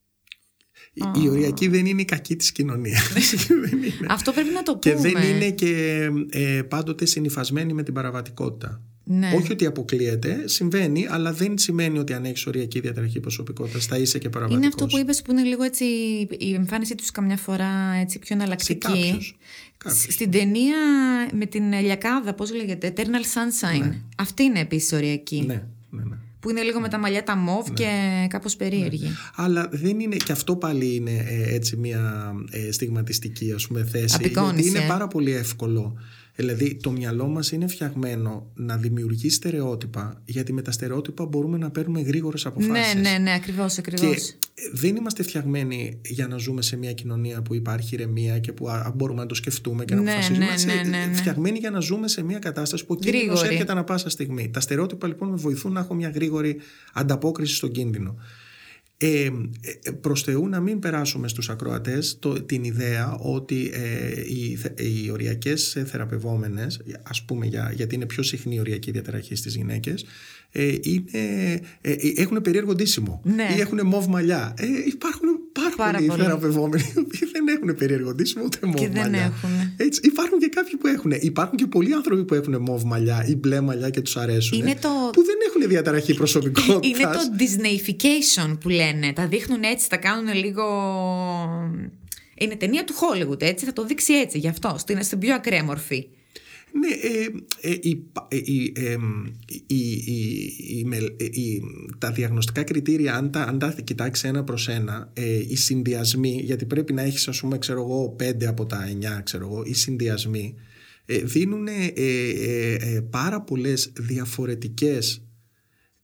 Η οριακή δεν είναι η κακή της κοινωνίας. Αυτό πρέπει να το πούμε. Και δεν είναι και πάντοτε συνυφασμένη με την παραβατικότητα. Όχι ότι αποκλείεται, συμβαίνει, αλλά δεν σημαίνει ότι αν έχεις οριακή διαταραχή προσωπικότητας θα είσαι και παραβατικός. Είναι αυτό που είπες, που είναι λίγο έτσι η εμφάνισή τους καμιά φορά έτσι πιο εναλλακτική. Στην ταινία με την Λιακάδα, πώς λέγεται, Eternal Sunshine, αυτή είναι επίσης οριακή. Ναι. Που είναι λίγο με τα μαλλιά τα μοβ και κάπως περίεργη. Αλλά δεν είναι, και αυτό πάλι είναι έτσι μια στιγματιστική, ας πούμε, θέση. Απεικόνηση, γιατί είναι πάρα πολύ εύκολο. Δηλαδή το μυαλό μας είναι φτιαγμένο να δημιουργεί στερεότυπα, γιατί με τα στερεότυπα μπορούμε να παίρνουμε γρήγορες αποφάσεις. Ναι, ακριβώς. Και δεν είμαστε φτιαγμένοι για να ζούμε σε μια κοινωνία που υπάρχει ηρεμία και που μπορούμε να το σκεφτούμε και να αποφασίζουμε. Είμαστε φτιαγμένοι για να ζούμε σε μια κατάσταση που ο κίνδυνος έρχεται ανά πάσα στιγμή. Τα στερεότυπα λοιπόν με βοηθούν να έχω μια γρήγορη ανταπόκριση στον κίνδυνο. Προς Θεού να μην περάσουμε στους ακροατές την ιδέα ότι οι οριακές θεραπευόμενες, ας πούμε γιατί είναι πιο συχνή η οριακή διαταραχή στις γυναίκες, έχουν περίεργο ντύσιμο ή έχουν μοβ μαλλιά. Υπάρχουν πάρα πολλοί θεραπευόμενοι οι οποίοι δεν έχουν περίεργο ντύσιμο ούτε μοβ μαλλιά. Έτσι, υπάρχουν και κάποιοι που έχουν. Υπάρχουν και πολλοί άνθρωποι που έχουν μοβ μαλλιά ή μπλε μαλλιά και τους αρέσουν, που δεν έχουν διαταραχή προσωπικότητας. Είναι το Disneyfication που λένε. Τα δείχνουν έτσι, τα κάνουν λίγο. Είναι ταινία του Hollywood, έτσι, θα το δείξει έτσι, γι' αυτό, στην πιο ακραία μορφή. Ναι, τα διαγνωστικά κριτήρια, αν τα κοιτάξει ένα προς ένα, οι συνδυασμοί, γιατί πρέπει να έχεις, ας πούμε, 5 από τα 9, οι συνδυασμοί δίνουν πάρα πολλές διαφορετικές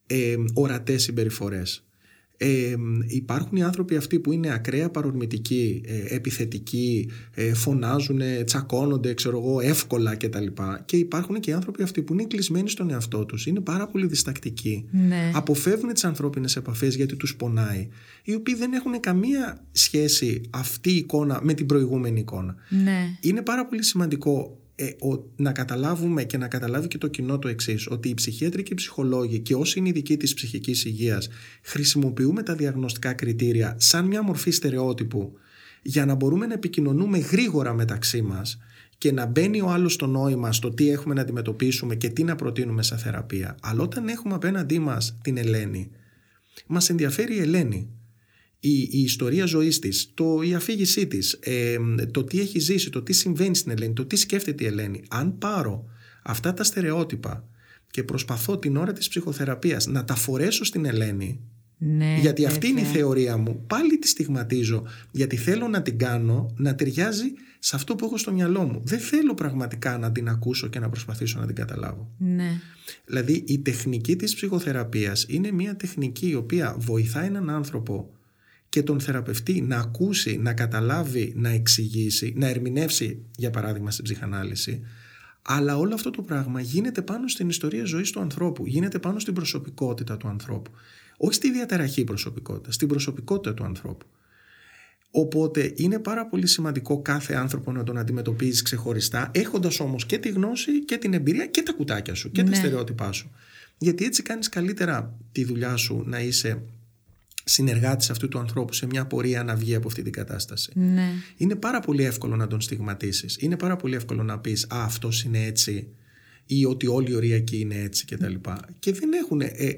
ορατές συμπεριφορές. Υπάρχουν οι άνθρωποι αυτοί που είναι ακραία παρορμητικοί, επιθετικοί, φωνάζουν, τσακώνονται, εύκολα κτλ. Και υπάρχουν και οι άνθρωποι αυτοί που είναι κλεισμένοι στον εαυτό τους, είναι πάρα πολύ διστακτικοί, αποφεύγουν τις ανθρώπινες επαφές γιατί τους πονάει, οι οποίοι δεν έχουν καμία σχέση αυτή η εικόνα με την προηγούμενη εικόνα. Είναι πάρα πολύ σημαντικό να καταλάβουμε και να καταλάβει και το κοινό το εξής, ότι οι ψυχίατροι και οι ψυχολόγοι και όσοι είναι ειδικοί της ψυχικής υγείας χρησιμοποιούμε τα διαγνωστικά κριτήρια σαν μια μορφή στερεότυπου για να μπορούμε να επικοινωνούμε γρήγορα μεταξύ μας και να μπαίνει ο άλλος στο νόημα στο τι έχουμε να αντιμετωπίσουμε και τι να προτείνουμε σαν θεραπεία. Αλλά όταν έχουμε απέναντί μας την Ελένη, μας ενδιαφέρει η Ελένη. Η ιστορία ζωής της, η αφήγησή της, το τι έχει ζήσει, το τι συμβαίνει στην Ελένη, το τι σκέφτεται η Ελένη. Αν πάρω αυτά τα στερεότυπα και προσπαθώ την ώρα της ψυχοθεραπείας να τα φορέσω στην Ελένη, γιατί αυτή είναι η θεωρία μου, πάλι τη στιγματίζω, γιατί θέλω να την κάνω να ταιριάζει σε αυτό που έχω στο μυαλό μου. Δεν θέλω πραγματικά να την ακούσω και να προσπαθήσω να την καταλάβω. Δηλαδή η τεχνική της ψυχοθεραπείας είναι μια τεχνική η οποία βοηθάει έναν άνθρωπο και τον θεραπευτή να ακούσει, να καταλάβει, να εξηγήσει, να ερμηνεύσει, για παράδειγμα στην ψυχανάλυση. Αλλά όλο αυτό το πράγμα γίνεται πάνω στην ιστορία ζωής του ανθρώπου, γίνεται πάνω στην προσωπικότητα του ανθρώπου. Όχι στη διαταραχή προσωπικότητα, στην προσωπικότητα του ανθρώπου. Οπότε είναι πάρα πολύ σημαντικό κάθε άνθρωπο να τον αντιμετωπίζεις ξεχωριστά, έχοντας όμως και τη γνώση και την εμπειρία και τα κουτάκια σου και τα στερεότυπά σου. Γιατί έτσι κάνεις καλύτερα τη δουλειά σου να είσαι συνεργάτης αυτού του ανθρώπου σε μια πορεία να βγει από αυτή την κατάσταση. Είναι πάρα πολύ εύκολο να τον στιγματίσεις. Είναι πάρα πολύ εύκολο να πεις αυτός είναι έτσι ή ότι όλοι οι οριακοί είναι έτσι κτλ. Και δεν έχουν.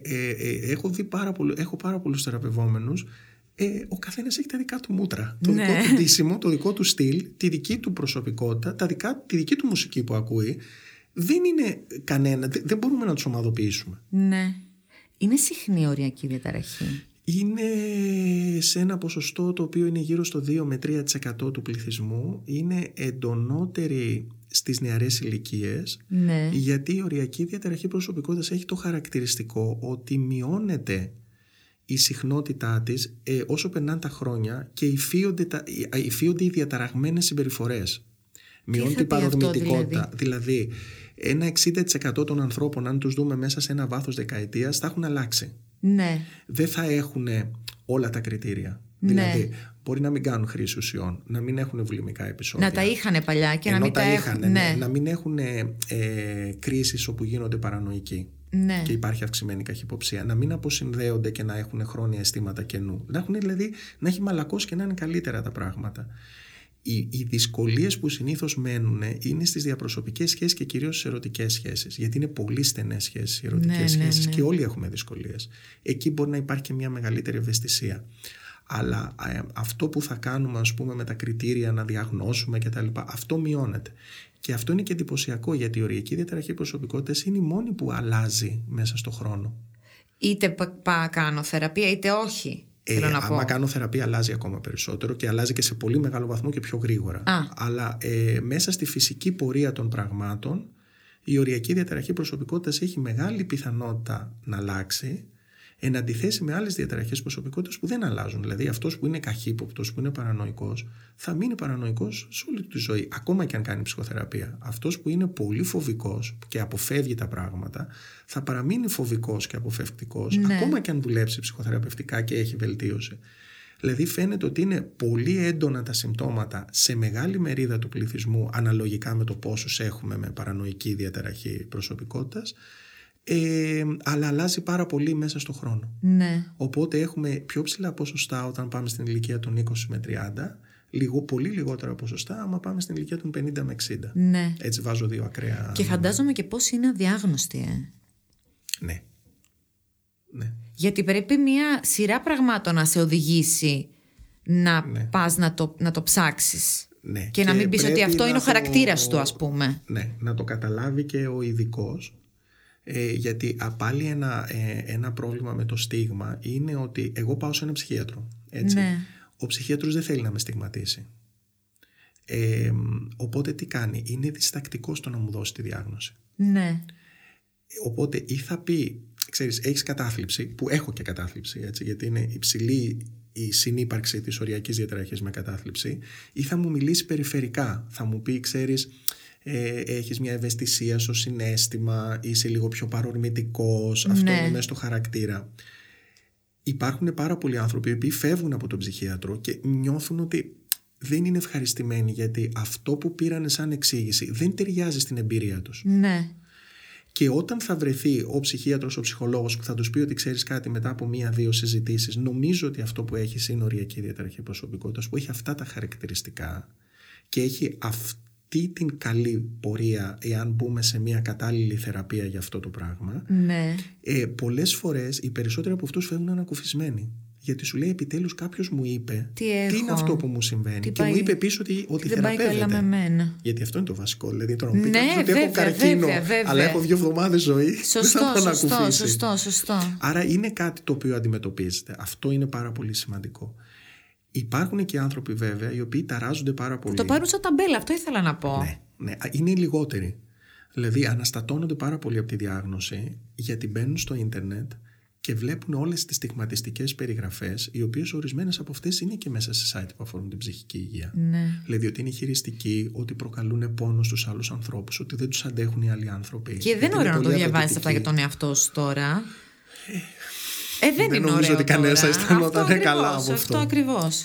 Έχω πάρα πολλούς θεραπευόμενους. Ο καθένας έχει τα δικά του μούτρα. Το δικό του ντύσιμο, το δικό του στυλ, τη δική του προσωπικότητα, τη δική του μουσική που ακούει. Δεν είναι κανένα. Δεν μπορούμε να τους ομαδοποιήσουμε. Είναι συχνή η οριακή διαταραχή? Είναι σε ένα ποσοστό το οποίο είναι γύρω στο 2 με 3% του πληθυσμού. Είναι εντονότερη στις νεαρές ηλικίες, γιατί η οριακή διαταραχή προσωπικότητας έχει το χαρακτηριστικό ότι μειώνεται η συχνότητά της όσο περνάνε τα χρόνια και υφίονται οι διαταραγμένες συμπεριφορές. Μειώνεται η παρορμητικότητα. Δηλαδή, ένα 60% των ανθρώπων, αν τους δούμε μέσα σε ένα βάθος δεκαετίας, θα έχουν αλλάξει. Δεν θα έχουν όλα τα κριτήρια. Δηλαδή, μπορεί να μην κάνουν χρήση ουσιών, να μην έχουν βουλημικά επεισόδια. Να τα είχαν παλιά και να μην τα έχουν. Να μην έχουν κρίσεις όπου γίνονται παρανοϊκοί και υπάρχει αυξημένη καχυποψία. Να μην αποσυνδέονται και να έχουν χρόνια αισθήματα κενού. Να έχει μαλακώσει και να είναι καλύτερα τα πράγματα. Οι δυσκολίες που συνήθως μένουν είναι στις διαπροσωπικές σχέσεις και κυρίως στις ερωτικές σχέσεις. Γιατί είναι πολύ στενές σχέσεις οι ερωτικές σχέσεις και όλοι έχουμε δυσκολίες. Εκεί μπορεί να υπάρχει και μια μεγαλύτερη ευαισθησία. Αλλά αυτό που θα κάνουμε, ας πούμε, με τα κριτήρια να διαγνώσουμε κτλ., αυτό μειώνεται. Και αυτό είναι και εντυπωσιακό, γιατί η οριακή διαταραχή προσωπικότητας είναι η μόνη που αλλάζει μέσα στον χρόνο. Είτε κάνω θεραπεία είτε όχι. Άμα κάνω θεραπεία αλλάζει ακόμα περισσότερο και αλλάζει και σε πολύ μεγάλο βαθμό και πιο γρήγορα. Αλλά μέσα στη φυσική πορεία των πραγμάτων η οριακή διαταραχή προσωπικότητας έχει μεγάλη πιθανότητα να αλλάξει, εν αντιθέσει με άλλες διαταραχές προσωπικότητας που δεν αλλάζουν. Δηλαδή αυτός που είναι καχύποπτος, που είναι παρανοϊκός, θα μείνει παρανοϊκός σε όλη τη ζωή, ακόμα και αν κάνει ψυχοθεραπεία. Αυτός που είναι πολύ φοβικός και αποφεύγει τα πράγματα, θα παραμείνει φοβικός και αποφευκτικός, ακόμα και αν δουλέψει ψυχοθεραπευτικά και έχει βελτίωση. Δηλαδή φαίνεται ότι είναι πολύ έντονα τα συμπτώματα σε μεγάλη μερίδα του πληθυσμού, αναλογικά με το πόσους έχουμε με παρανοϊκή διαταραχή προσωπικότητας. Αλλά αλλάζει πάρα πολύ μέσα στον χρόνο. Οπότε έχουμε πιο ψηλά ποσοστά όταν πάμε στην ηλικία των 20 με 30, πολύ λιγότερα ποσοστά άμα πάμε στην ηλικία των 50 με 60. Έτσι βάζω δύο ακραία. Και φαντάζομαι και πώς είναι αδιάγνωστη. Ναι. Γιατί πρέπει μια σειρά πραγμάτων να σε οδηγήσει να πας να το ψάξεις. Και να μην πεις ότι αυτό είναι ο χαρακτήρας του, ας πούμε. Να το καταλάβει και ο ειδικός. Γιατί πάλι ένα πρόβλημα με το στίγμα είναι ότι εγώ πάω σε έναν ψυχίατρο, έτσι. Ο ψυχίατρος δεν θέλει να με στιγματίσει, οπότε τι κάνει? Είναι διστακτικός στο να μου δώσει τη διάγνωση. Οπότε ή θα πει ξέρεις, έχεις κατάθλιψη, που έχω και κατάθλιψη, έτσι, γιατί είναι υψηλή η συνύπαρξη της οριακής διαταραχής με κατάθλιψη, ή θα μου μιλήσει περιφερικά, θα μου πει, ξέρεις, έχεις μια ευαισθησία στο συναίσθημα, είσαι λίγο πιο παρορμητικός, αυτό είναι μέσα στο χαρακτήρα. Υπάρχουν πάρα πολλοί άνθρωποι που φεύγουν από τον ψυχίατρο και νιώθουν ότι δεν είναι ευχαριστημένοι, γιατί αυτό που πήρανε σαν εξήγηση δεν ταιριάζει στην εμπειρία τους. Ναι. Και όταν θα βρεθεί ο ψυχίατρος, ο ψυχολόγος που θα τους πει ότι ξέρεις κάτι μετά από 1-2 συζητήσεις, νομίζω ότι αυτό που έχεις είναι οριακή διαταραχή προσωπικότητας, που έχει αυτά τα χαρακτηριστικά και έχει αυτή την καλή πορεία, εάν μπούμε σε μια κατάλληλη θεραπεία για αυτό το πράγμα. Ναι. Πολλές φορές οι περισσότεροι από αυτούς φεύγουν ανακουφισμένοι. Γιατί σου λέει, επιτέλους κάποιος μου είπε τι είναι αυτό που μου συμβαίνει. Και μου είπε επίσης ότι δεν πάει καλά με μένα. Γιατί αυτό είναι το βασικό. Δηλαδή τώρα μου πει ότι έχω καρκίνο, αλλά έχω 2 εβδομάδες ζωή. Σωστό. Άρα είναι κάτι το οποίο αντιμετωπίζεται. Αυτό είναι πάρα πολύ σημαντικό. Υπάρχουν και άνθρωποι βέβαια οι οποίοι ταράζονται πάρα πολύ. Το πάρουν σαν ταμπέλα, αυτό ήθελα να πω. Ναι, είναι οι λιγότεροι. Δηλαδή αναστατώνονται πάρα πολύ από τη διάγνωση, γιατί μπαίνουν στο ίντερνετ και βλέπουν όλες τις στιγματιστικές περιγραφές, οι οποίες ορισμένες από αυτές είναι και μέσα σε site που αφορούν την ψυχική υγεία. Ναι. Δηλαδή ότι είναι χειριστικοί, ότι προκαλούν πόνο στους άλλους ανθρώπους, ότι δεν τους αντέχουν οι άλλοι άνθρωποι. Και δεν είναι ωραίο να το διαβάζεις αυτά για τον εαυτό σου τώρα. Δεν είναι νομίζω ότι κανένας θα αισθανόταν καλά από αυτό. Αυτό ακριβώς.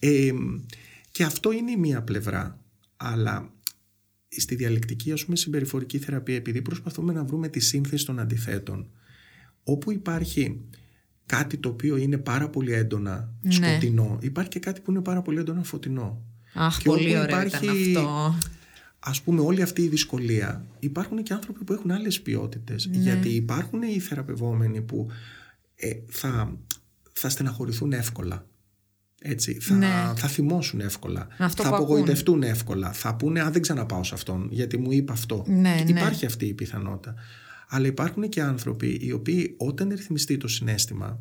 Και αυτό είναι η μία πλευρά. Αλλά στη διαλεκτική, ας πούμε, συμπεριφορική θεραπεία, επειδή προσπαθούμε να βρούμε τη σύνθεση των αντιθέτων, όπου υπάρχει κάτι το οποίο είναι πάρα πολύ έντονα σκοτεινό, υπάρχει και κάτι που είναι πάρα πολύ έντονα φωτεινό. Αχ, και πολύ ωραίο ήταν αυτό. Ας πούμε, όλη αυτή η δυσκολία, υπάρχουν και άνθρωποι που έχουν άλλες ποιότητες. Γιατί υπάρχουν οι θεραπευόμενοι που θα στεναχωρηθούν εύκολα. Έτσι, θα θυμώσουν εύκολα, θα απογοητευτούν εύκολα, θα πούνε δεν ξαναπάω σε αυτόν γιατί μου είπε αυτό. Υπάρχει αυτή η πιθανότητα. Αλλά υπάρχουν και άνθρωποι οι οποίοι όταν ρυθμιστεί το συναίσθημα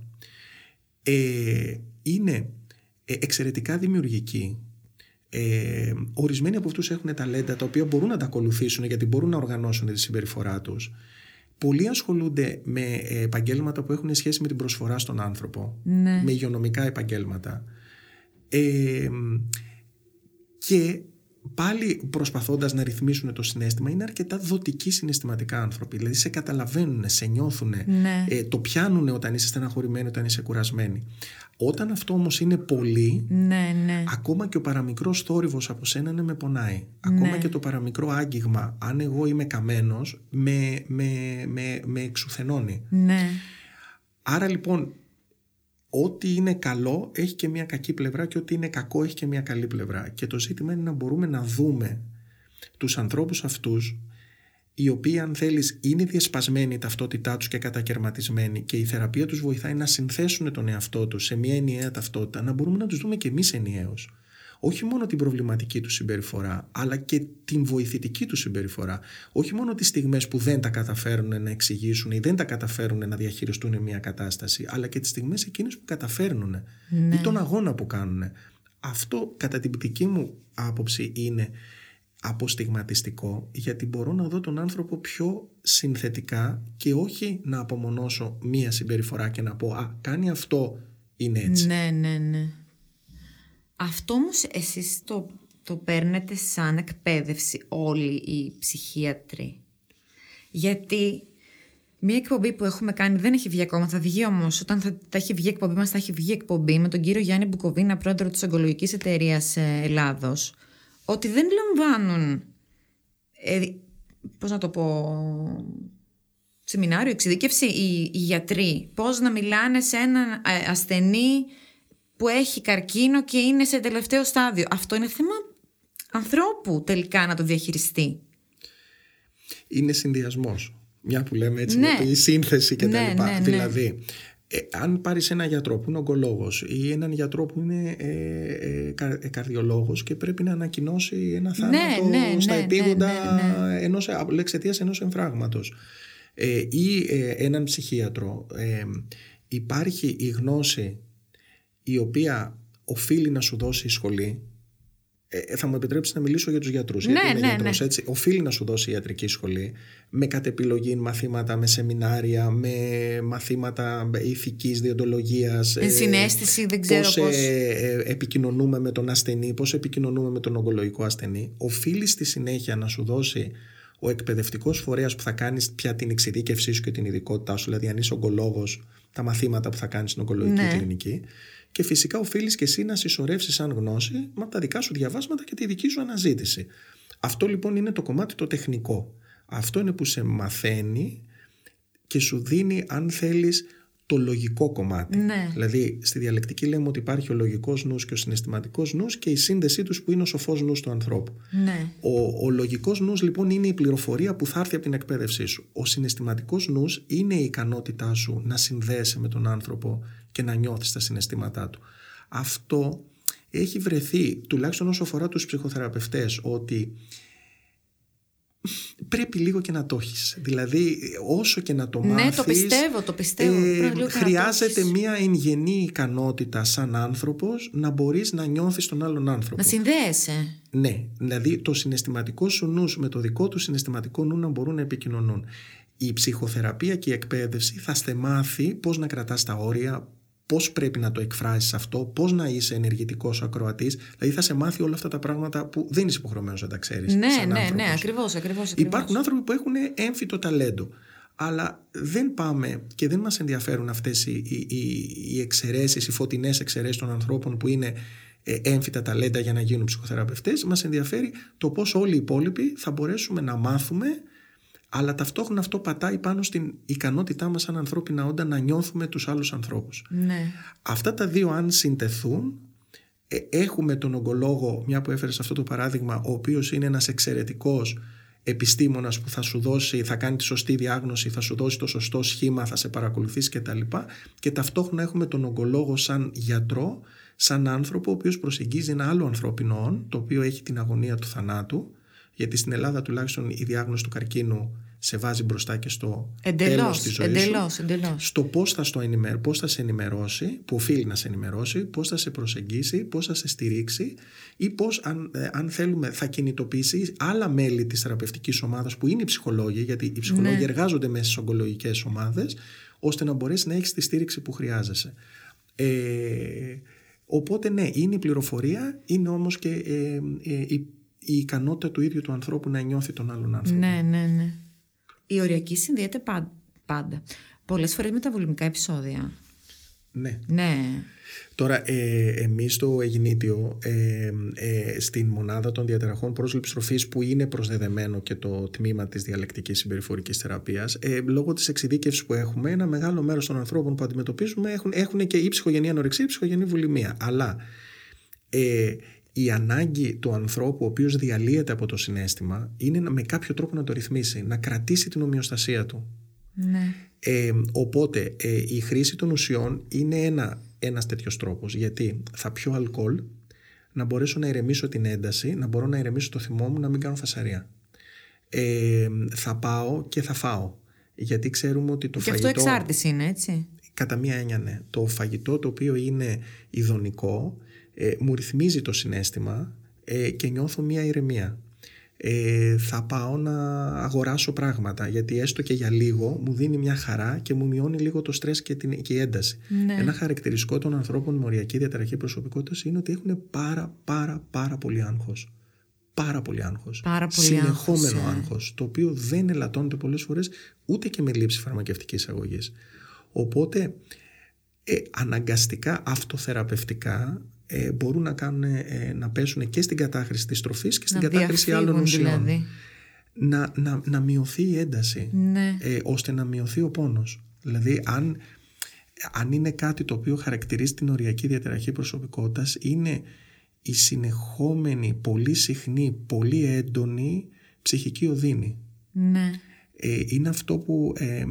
είναι εξαιρετικά δημιουργικοί. Ορισμένοι από αυτούς έχουν ταλέντα τα οποία μπορούν να τα ακολουθήσουν, γιατί μπορούν να οργανώσουν τη συμπεριφορά τους. Πολλοί ασχολούνται με επαγγέλματα που έχουν σχέση με την προσφορά στον άνθρωπο, με υγειονομικά επαγγέλματα, και πάλι προσπαθώντας να ρυθμίσουν το συναίσθημα είναι αρκετά δοτικοί συναισθηματικά άνθρωποι. Δηλαδή σε καταλαβαίνουν, σε νιώθουν, το πιάνουν όταν είσαι στεναχωρημένοι, όταν είσαι κουρασμένοι. Όταν αυτό όμως είναι πολύ, ακόμα και ο παραμικρός θόρυβος από σένα με πονάει. Ακόμα και το παραμικρό άγγιγμα, αν εγώ είμαι καμένος, με εξουθενώνει. Άρα λοιπόν, ό,τι είναι καλό έχει και μια κακή πλευρά και ό,τι είναι κακό έχει και μια καλή πλευρά. Και το ζήτημα είναι να μπορούμε να δούμε τους ανθρώπους αυτούς, οι οποίοι, αν θέλεις, είναι διασπασμένοι η ταυτότητά τους και κατακερματισμένοι, και η θεραπεία τους βοηθάει να συνθέσουν τον εαυτό τους σε μια ενιαία ταυτότητα, να μπορούμε να τους δούμε και εμείς ενιαίως. Όχι μόνο την προβληματική του συμπεριφορά, αλλά και την βοηθητική του συμπεριφορά. Όχι μόνο τις στιγμές που δεν τα καταφέρουν να εξηγήσουν ή δεν τα καταφέρουν να διαχειριστούν μια κατάσταση, αλλά και τις στιγμές εκείνες που καταφέρνουν ή τον αγώνα που κάνουν. Αυτό, κατά την δική μου άποψη, είναι αποστιγματιστικό, γιατί μπορώ να δω τον άνθρωπο πιο συνθετικά και όχι να απομονώσω μία συμπεριφορά και να πω κάνει αυτό, είναι έτσι. Ναι. Αυτό όμως εσείς το παίρνετε σαν εκπαίδευση όλοι οι ψυχίατροι? Γιατί μια εκπομπή που έχουμε κάνει δεν έχει βγει ακόμα, θα βγει όμως. Όταν θα έχει βγει η εκπομπή μας, θα έχει βγει εκπομπή με τον κύριο Γιάννη Μπουκοβίνα, πρόεδρο της Ογκολογικής Εταιρείας Ελλάδος, ότι δεν λαμβάνουν, πώς να το πω, σεμινάριο, εξειδίκευση οι γιατροί, πώς να μιλάνε σε έναν ασθενή που έχει καρκίνο και είναι σε τελευταίο στάδιο. Αυτό είναι θέμα ανθρώπου τελικά να το διαχειριστεί. Είναι συνδυασμός. Μια που λέμε έτσι, με τη σύνθεση και τα λοιπά. Δηλαδή, αν πάρεις έναν γιατρό που είναι ογκολόγος ή έναν γιατρό που είναι καρδιολόγος και πρέπει να ανακοινώσει ένα θάνατο στα επίγοντα εξαιτίας ενός εμφράγματος, ή έναν ψυχίατρο, υπάρχει η γνώση η οποία οφείλει να σου δώσει η σχολή, θα μου επιτρέψεις να μιλήσω για τους γιατρούς. Γιατί είναι γιατρός, έτσι. Οφείλει να σου δώσει ιατρική σχολή με κατ' επιλογή μαθήματα, με σεμινάρια, με μαθήματα ηθικής, διοντολογίας. Ενσυναίσθηση, δεν ξέρω πώς. Επικοινωνούμε με τον ασθενή, πώς επικοινωνούμε με τον ογκολογικό ασθενή. Οφείλει στη συνέχεια να σου δώσει ο εκπαιδευτικός φορέας που θα κάνεις πια την εξειδίκευσή σου και την ειδικότητά σου, δηλαδή αν είσαι ογκολόγος, τα μαθήματα που θα κάνεις στην ογκολογική κλινική. Και φυσικά οφείλεις και εσύ να συσσωρεύσεις σαν γνώση με τα δικά σου διαβάσματα και τη δική σου αναζήτηση. Αυτό λοιπόν είναι το κομμάτι το τεχνικό. Αυτό είναι που σε μαθαίνει και σου δίνει, αν θέλεις, το λογικό κομμάτι. Ναι. Δηλαδή στη διαλεκτική λέμε ότι υπάρχει ο λογικός νους και ο συναισθηματικός νους και η σύνδεσή τους που είναι ο σοφός νους του ανθρώπου. Ναι. Ο λογικός νους λοιπόν είναι η πληροφορία που θα έρθει από την εκπαίδευσή σου. Ο συναισθηματικός νους είναι η ικανότητά σου να συνδέεσαι με τον άνθρωπο και να νιώθεις τα συναισθήματά του. Αυτό έχει βρεθεί, τουλάχιστον όσο αφορά τους ψυχοθεραπευτές, ότι πρέπει λίγο και να το έχεις. Δηλαδή όσο και να το μάθεις, ναι, το πιστεύω. Χρειάζεται μια εγγενή ικανότητα σαν άνθρωπος να μπορείς να νιώθεις τον άλλον άνθρωπο. Να συνδέεσαι. Ναι, δηλαδή το συναισθηματικό σου νους με το δικό του συναισθηματικό νου να μπορούν να επικοινωνούν. Η ψυχοθεραπεία και η εκπαίδευση θα σε μάθει πώς να κρατάς τα όρια, πώς πρέπει να το εκφράσεις αυτό, πώς να είσαι ενεργητικός ακροατής. Δηλαδή θα σε μάθει όλα αυτά τα πράγματα που δεν είσαι υποχρεωμένος να τα ξέρεις. Ναι, ακριβώς. Υπάρχουν άνθρωποι που έχουν έμφυτο ταλέντο. Αλλά δεν πάμε και δεν μας ενδιαφέρουν αυτές οι εξαιρέσεις, οι φωτεινές εξαιρέσεις των ανθρώπων που είναι έμφυτα ταλέντα για να γίνουν ψυχοθεραπευτές. Μας ενδιαφέρει το πώς όλοι οι υπόλοιποι θα μπορέσουμε να μάθουμε, αλλά ταυτόχρονα αυτό πατάει πάνω στην ικανότητά μας σαν ανθρώπινα όντα να νιώθουμε τους άλλους ανθρώπους. Ναι. Αυτά τα δύο αν συντεθούν, έχουμε τον ογκολόγο, μια που έφερες αυτό το παράδειγμα, ο οποίος είναι ένας εξαιρετικός επιστήμονας που θα σου δώσει, θα κάνει τη σωστή διάγνωση, θα σου δώσει το σωστό σχήμα, θα σε παρακολουθήσει κτλ. Και ταυτόχρονα έχουμε τον ογκολόγο σαν γιατρό, σαν άνθρωπο, ο οποίος προσεγγίζει ένα άλλο ανθρώπινο όν, το οποίο έχει την αγωνία του θανάτου, γιατί στην Ελλάδα τουλάχιστον η διάγνωση του καρκίνου σε βάζει μπροστά και στο τέλος της ζωής σου. Εντελώς. Στο πώς θα σε ενημερώσει, που οφείλει να σε ενημερώσει, πώς θα σε προσεγγίσει, πώς θα σε στηρίξει ή πώς αν θέλουμε θα κινητοποιήσει άλλα μέλη της θεραπευτικής ομάδας που είναι οι ψυχολόγοι, γιατί οι ψυχολόγοι εργάζονται μέσα στις ογκολογικές ομάδες, ώστε να μπορέσει να έχεις τη στήριξη που χρειάζεσαι. Οπότε ναι, είναι η πληροφορία, είναι όμως και η ικανότητα του ίδιου του ανθρώπου να νιώθει τον άλλον άνθρωπο. Ναι. Η οριακή συνδυάται πάντα. Πολλές φορές με τα βουλημικά επεισόδια. Ναι. Τώρα, εμείς στο Αιγινήτιο, στην μονάδα των διαταραχών πρόσληψης τροφής, που είναι προσδεδεμένο και το τμήμα της διαλεκτικής συμπεριφορικής θεραπείας, λόγω της εξειδίκευσης που έχουμε, ένα μεγάλο μέρος των ανθρώπων που αντιμετωπίζουμε έχουν και ή ψυχογενή ανορεξία ή ψυχογενή βουλημία. Αλλά η ανάγκη του ανθρώπου, ο οποίος διαλύεται από το συναίσθημα, είναι με κάποιο τρόπο να το ρυθμίσει, να κρατήσει την ομοιοστασία του. Ναι. Οπότε η χρήση των ουσιών είναι ένας τέτοιος τρόπος, γιατί θα πιω αλκοόλ, να μπορέσω να ηρεμήσω την ένταση, να μπορώ να ηρεμήσω το θυμό μου, να μην κάνω φασαρία. Θα πάω και θα φάω, γιατί ξέρουμε ότι το φαγητό... Και αυτό εξάρτηση είναι, έτσι. Κατά μία έννοια, ναι. Το φαγητό το οποίο είναι ειδονικό μου ρυθμίζει το συναίσθημα και νιώθω μία ηρεμία. Θα πάω να αγοράσω πράγματα, γιατί έστω και για λίγο μου δίνει μια χαρά και μου μειώνει λίγο το στρες και η ένταση. Ναι. Ένα χαρακτηριστικό των ανθρώπων με οριακή διαταραχή προσωπικότητας είναι ότι έχουν πάρα πολύ άγχος. Πάρα πολύ άγχος. Συνεχόμενο άγχος, το οποίο δεν ελαττώνεται πολλές φορές ούτε και με λήψη φαρμακευτικής αγωγής. Οπότε αναγκαστικά αυτοθεραπευτικά μπορούν να κάνουν, να πέσουν και στην κατάχρηση της τροφής και στην κατάχρηση άλλων ουσιών. Δηλαδή. Να μειωθεί η ένταση, ναι. Ώστε να μειωθεί ο πόνος. Δηλαδή αν είναι κάτι το οποίο χαρακτηρίζει την οριακή διαταραχή προσωπικότητας, είναι η συνεχόμενη, πολύ συχνή, πολύ έντονη ψυχική οδύνη. Ναι. Είναι αυτό που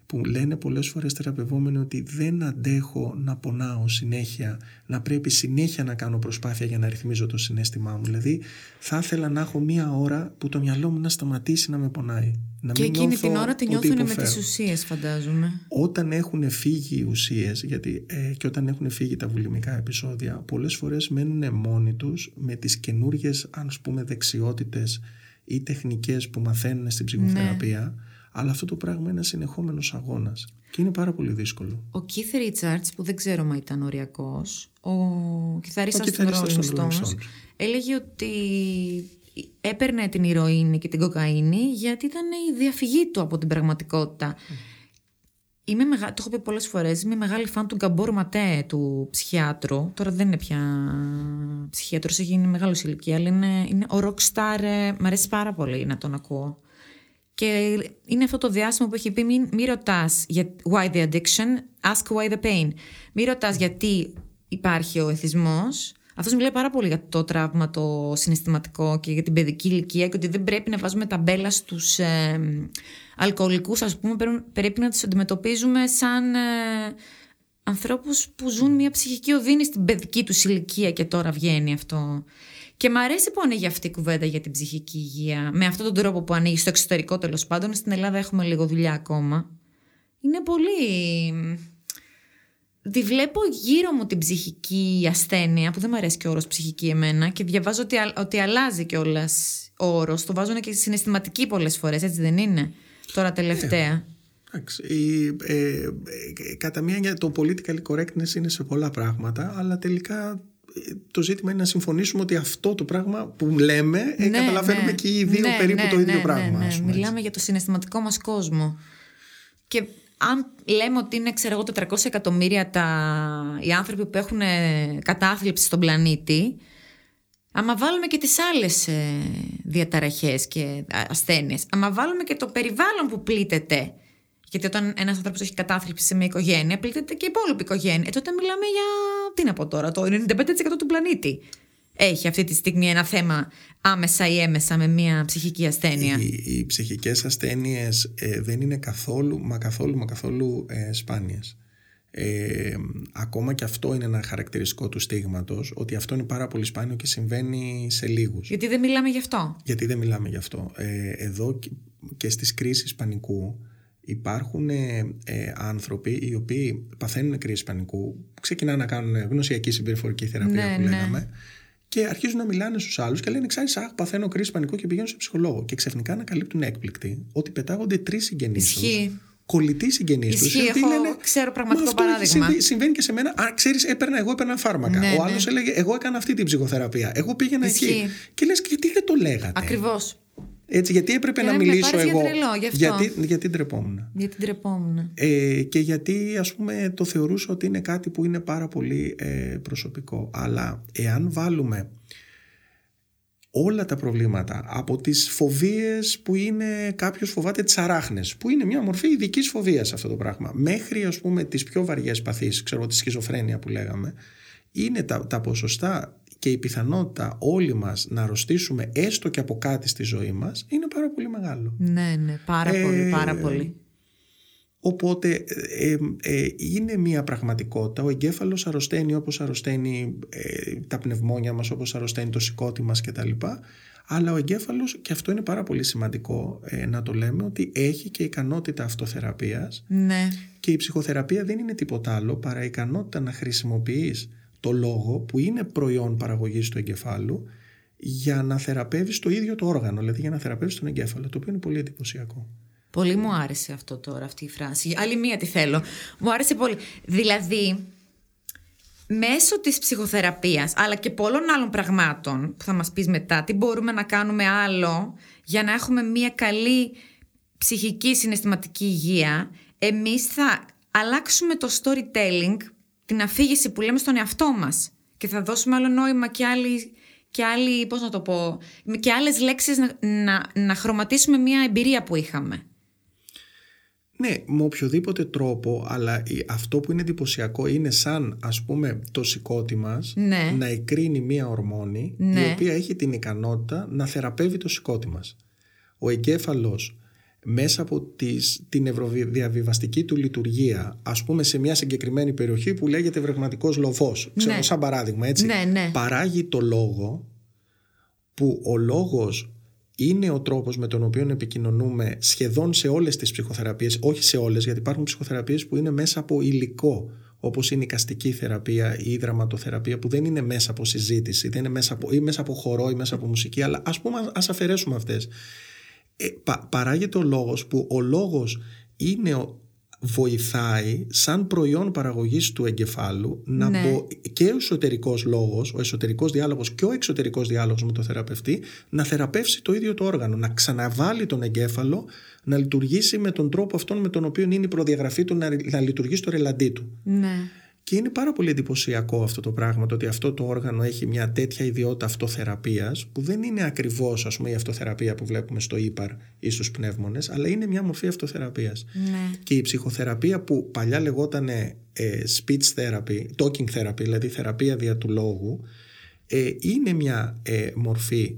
που λένε πολλές φορές θεραπευόμενοι ότι δεν αντέχω να πονάω συνέχεια, να πρέπει συνέχεια να κάνω προσπάθεια για να ρυθμίζω το συναίσθημά μου. Δηλαδή θα ήθελα να έχω μία ώρα που το μυαλό μου να σταματήσει να με πονάει. Να και εκείνη την ώρα τη νιώθουν με τις ουσίες, φαντάζομαι. Όταν έχουν φύγει οι ουσίες, γιατί και όταν έχουν φύγει τα βουλημικά επεισόδια, πολλές φορές μένουν μόνοι τους με τις καινούργιες, αν πούμε, δεξιότητες ή τεχνικές που μαθαίνουν στην ψυχοθεραπεία. Ναι. Αλλά αυτό το πράγμα είναι ένας συνεχόμενος αγώνας και είναι πάρα πολύ δύσκολο. Ο Keith Richards, που δεν ξέρω μα ήταν οριακός, ο κιθαρίστας των Rolling Stones, έλεγε ότι έπαιρνε την ηρωίνη και την κοκαίνη γιατί ήταν η διαφυγή του από την πραγματικότητα. Το έχω πει πολλές φορές, είμαι μεγάλη φαν του Γκαμπόρ Ματέ, του ψυχιάτρου. Τώρα δεν είναι πια ψυχιάτρος, έχει γίνει μεγάλος ηλικία, αλλά είναι ο rockstar, μ' αρέσει πάρα πολύ να τον ακούω. Και είναι αυτό το διάστημα που έχει πει μη ρωτάς why the addiction, ask why the pain. Μη ρωτάς γιατί υπάρχει ο εθισμός. Αυτός μιλάει πάρα πολύ για το τραύμα το συναισθηματικό και για την παιδική ηλικία και ότι δεν πρέπει να βάζουμε ταμπέλα στους αλκοολικούς, ας πούμε, πρέπει να τους αντιμετωπίζουμε σαν ανθρώπους που ζουν μια ψυχική οδύνη στην παιδική τους ηλικία και τώρα βγαίνει αυτό. Και μ' αρέσει που ανοίγει αυτή η κουβέντα για την ψυχική υγεία με αυτόν τον τρόπο που ανοίγει στο εξωτερικό, τέλος πάντων. Στην Ελλάδα έχουμε λίγο δουλειά ακόμα. Είναι πολύ... Τη βλέπω γύρω μου την ψυχική ασθένεια, που δεν μου αρέσει και ο όρος ψυχική εμένα, και διαβάζω ότι αλλάζει κιόλας ο όρος. Το βάζουν και συναισθηματική πολλές φορές, έτσι δεν είναι, τώρα τελευταία. Κατά μία το political correctness είναι σε πολλά πράγματα, αλλά τελικά το ζήτημα είναι να συμφωνήσουμε ότι αυτό το πράγμα που λέμε καταλαβαίνουμε και οι δύο περίπου το ίδιο πράγμα. Μιλάμε για το συναισθηματικό μας κόσμο. Και αν λέμε ότι είναι, 400 εκατομμύρια οι άνθρωποι που έχουν κατάθλιψη στον πλανήτη, άμα βάλουμε και τις άλλες διαταραχές και ασθένειες, άμα βάλουμε και το περιβάλλον που πλήττεται, γιατί όταν ένας άνθρωπος έχει κατάθλιψη σε μια οικογένεια, πλήττεται και η υπόλοιπη οικογένεια, τότε μιλάμε για, τι να πω τώρα, το 95% του πλανήτη έχει αυτή τη στιγμή ένα θέμα άμεσα ή έμεσα με μια ψυχική ασθένεια. Οι ψυχικές ασθένειες δεν είναι καθόλου σπάνιες. Ακόμα και αυτό είναι ένα χαρακτηριστικό του στίγματος, ότι αυτό είναι πάρα πολύ σπάνιο και συμβαίνει σε λίγους. Γιατί δεν μιλάμε γι' αυτό. Εδώ και στις κρίσεις πανικού υπάρχουν άνθρωποι οι οποίοι παθαίνουν κρίση πανικού, ξεκινάνε να κάνουν γνωσιακή συμπεριφορική θεραπεία που λέγαμε, και αρχίζουν να μιλάνε στους άλλους και λένε: ξέρεις, παθαίνω κρίση πανικού και πηγαίνω σε ψυχολόγο. Και ξαφνικά ανακαλύπτουν έκπληκτοι ότι πετάγονται 3 συγγενείς τους, κολλητοί συγγενείς τους. Ξέρω πραγματικό παράδειγμα. Συμβαίνει και σε μένα. Ξέρεις, εγώ έπαιρνα φάρμακα. Ο άλλος έλεγε: εγώ έκανα αυτή την ψυχοθεραπεία. Εγώ πήγαινα εκεί. Και λες: γιατί δεν το λέγατε? Ακριβώς. Έτσι, γιατί έπρεπε να μιλήσω εγώ? Γιατί ντρεπόμουν. Και γιατί, ας πούμε, το θεωρούσα ότι είναι κάτι που είναι πάρα πολύ προσωπικό. Αλλά εάν βάλουμε όλα τα προβλήματα, από τις φοβίες που είναι, κάποιος φοβάται τις αράχνες, που είναι μια μορφή ειδικής φοβίας αυτό το πράγμα, μέχρι, ας πούμε, τις πιο βαριές παθήσεις, ξέρω, τη σχιζοφρένεια που λέγαμε, είναι τα ποσοστά και η πιθανότητα όλοι μας να αρρωστήσουμε έστω και από κάτι στη ζωή μας είναι πάρα πολύ μεγάλο. Ναι, πάρα πολύ. Οπότε είναι μια πραγματικότητα. Ο εγκέφαλος αρρωσταίνει όπως αρρωσταίνει τα πνευμόνια μας, όπως αρρωσταίνει το σηκώτη μας κτλ. Αλλά ο εγκέφαλος, και αυτό είναι πάρα πολύ σημαντικό να το λέμε, ότι έχει και ικανότητα αυτοθεραπείας. Ναι. Και η ψυχοθεραπεία δεν είναι τίποτα άλλο παρά η ικανότητα να χρησιμοποιείς το λόγο, που είναι προϊόν παραγωγής του εγκεφάλου, για να θεραπεύεις το ίδιο το όργανο, δηλαδή για να θεραπεύεις τον εγκέφαλο, το οποίο είναι πολύ εντυπωσιακό. Πολύ μου άρεσε αυτό τώρα, αυτή η φράση. Άλλη μία τη θέλω. Μου άρεσε πολύ. Δηλαδή, μέσω της ψυχοθεραπείας, αλλά και πολλών άλλων πραγμάτων που θα μας πεις μετά, τι μπορούμε να κάνουμε άλλο για να έχουμε μία καλή ψυχική συναισθηματική υγεία, εμείς θα αλλάξουμε το storytelling, την αφήγηση που λέμε στον εαυτό μας, και θα δώσουμε άλλο νόημα και άλλη, πώς να το πω, και άλλες λέξεις να χρωματίσουμε μια εμπειρία που είχαμε. Ναι, με οποιοδήποτε τρόπο, αλλά αυτό που είναι εντυπωσιακό είναι σαν, ας πούμε, το σηκώτη μας να εκρίνει μια ορμόνη η οποία έχει την ικανότητα να θεραπεύει το σηκώτη μας. Ο εγκέφαλος μέσα από την νευροδιαβιβαστική του λειτουργία, ας πούμε σε μια συγκεκριμένη περιοχή που λέγεται βρεγματικός λοβός, ξέρω, σαν παράδειγμα, έτσι, παράγει το λόγο, που ο λόγος είναι ο τρόπος με τον οποίο επικοινωνούμε σχεδόν σε όλες τις ψυχοθεραπείες, όχι σε όλες, γιατί υπάρχουν ψυχοθεραπείες που είναι μέσα από υλικό, όπως είναι η εικαστική θεραπεία ή η δραματοθεραπεία, που δεν είναι μέσα από συζήτηση, δεν είναι μέσα από χορό ή μέσα από μουσική, αλλά ας αφαιρέσουμε αυτές. Παράγεται ο λόγος, που ο λόγος βοηθάει σαν προϊόν παραγωγής του εγκεφάλου και ο εσωτερικός λόγος, ο εσωτερικός διάλογος και ο εξωτερικός διάλογος με τον θεραπευτή να θεραπεύσει το ίδιο το όργανο, να ξαναβάλει τον εγκέφαλο να λειτουργήσει με τον τρόπο αυτόν με τον οποίο είναι η προδιαγραφή του να λειτουργεί στο ρελαντί του. Ναι. Και είναι πάρα πολύ εντυπωσιακό αυτό το πράγμα, το ότι αυτό το όργανο έχει μια τέτοια ιδιότητα αυτοθεραπείας, που δεν είναι ακριβώς, ας πούμε, η αυτοθεραπεία που βλέπουμε στο ύπαρ ή στους πνεύμονες, αλλά είναι μια μορφή αυτοθεραπείας. Ναι. Και η ψυχοθεραπεία, που παλιά λεγόταν speech therapy, talking therapy, δηλαδή θεραπεία δια του λόγου, είναι μια μορφή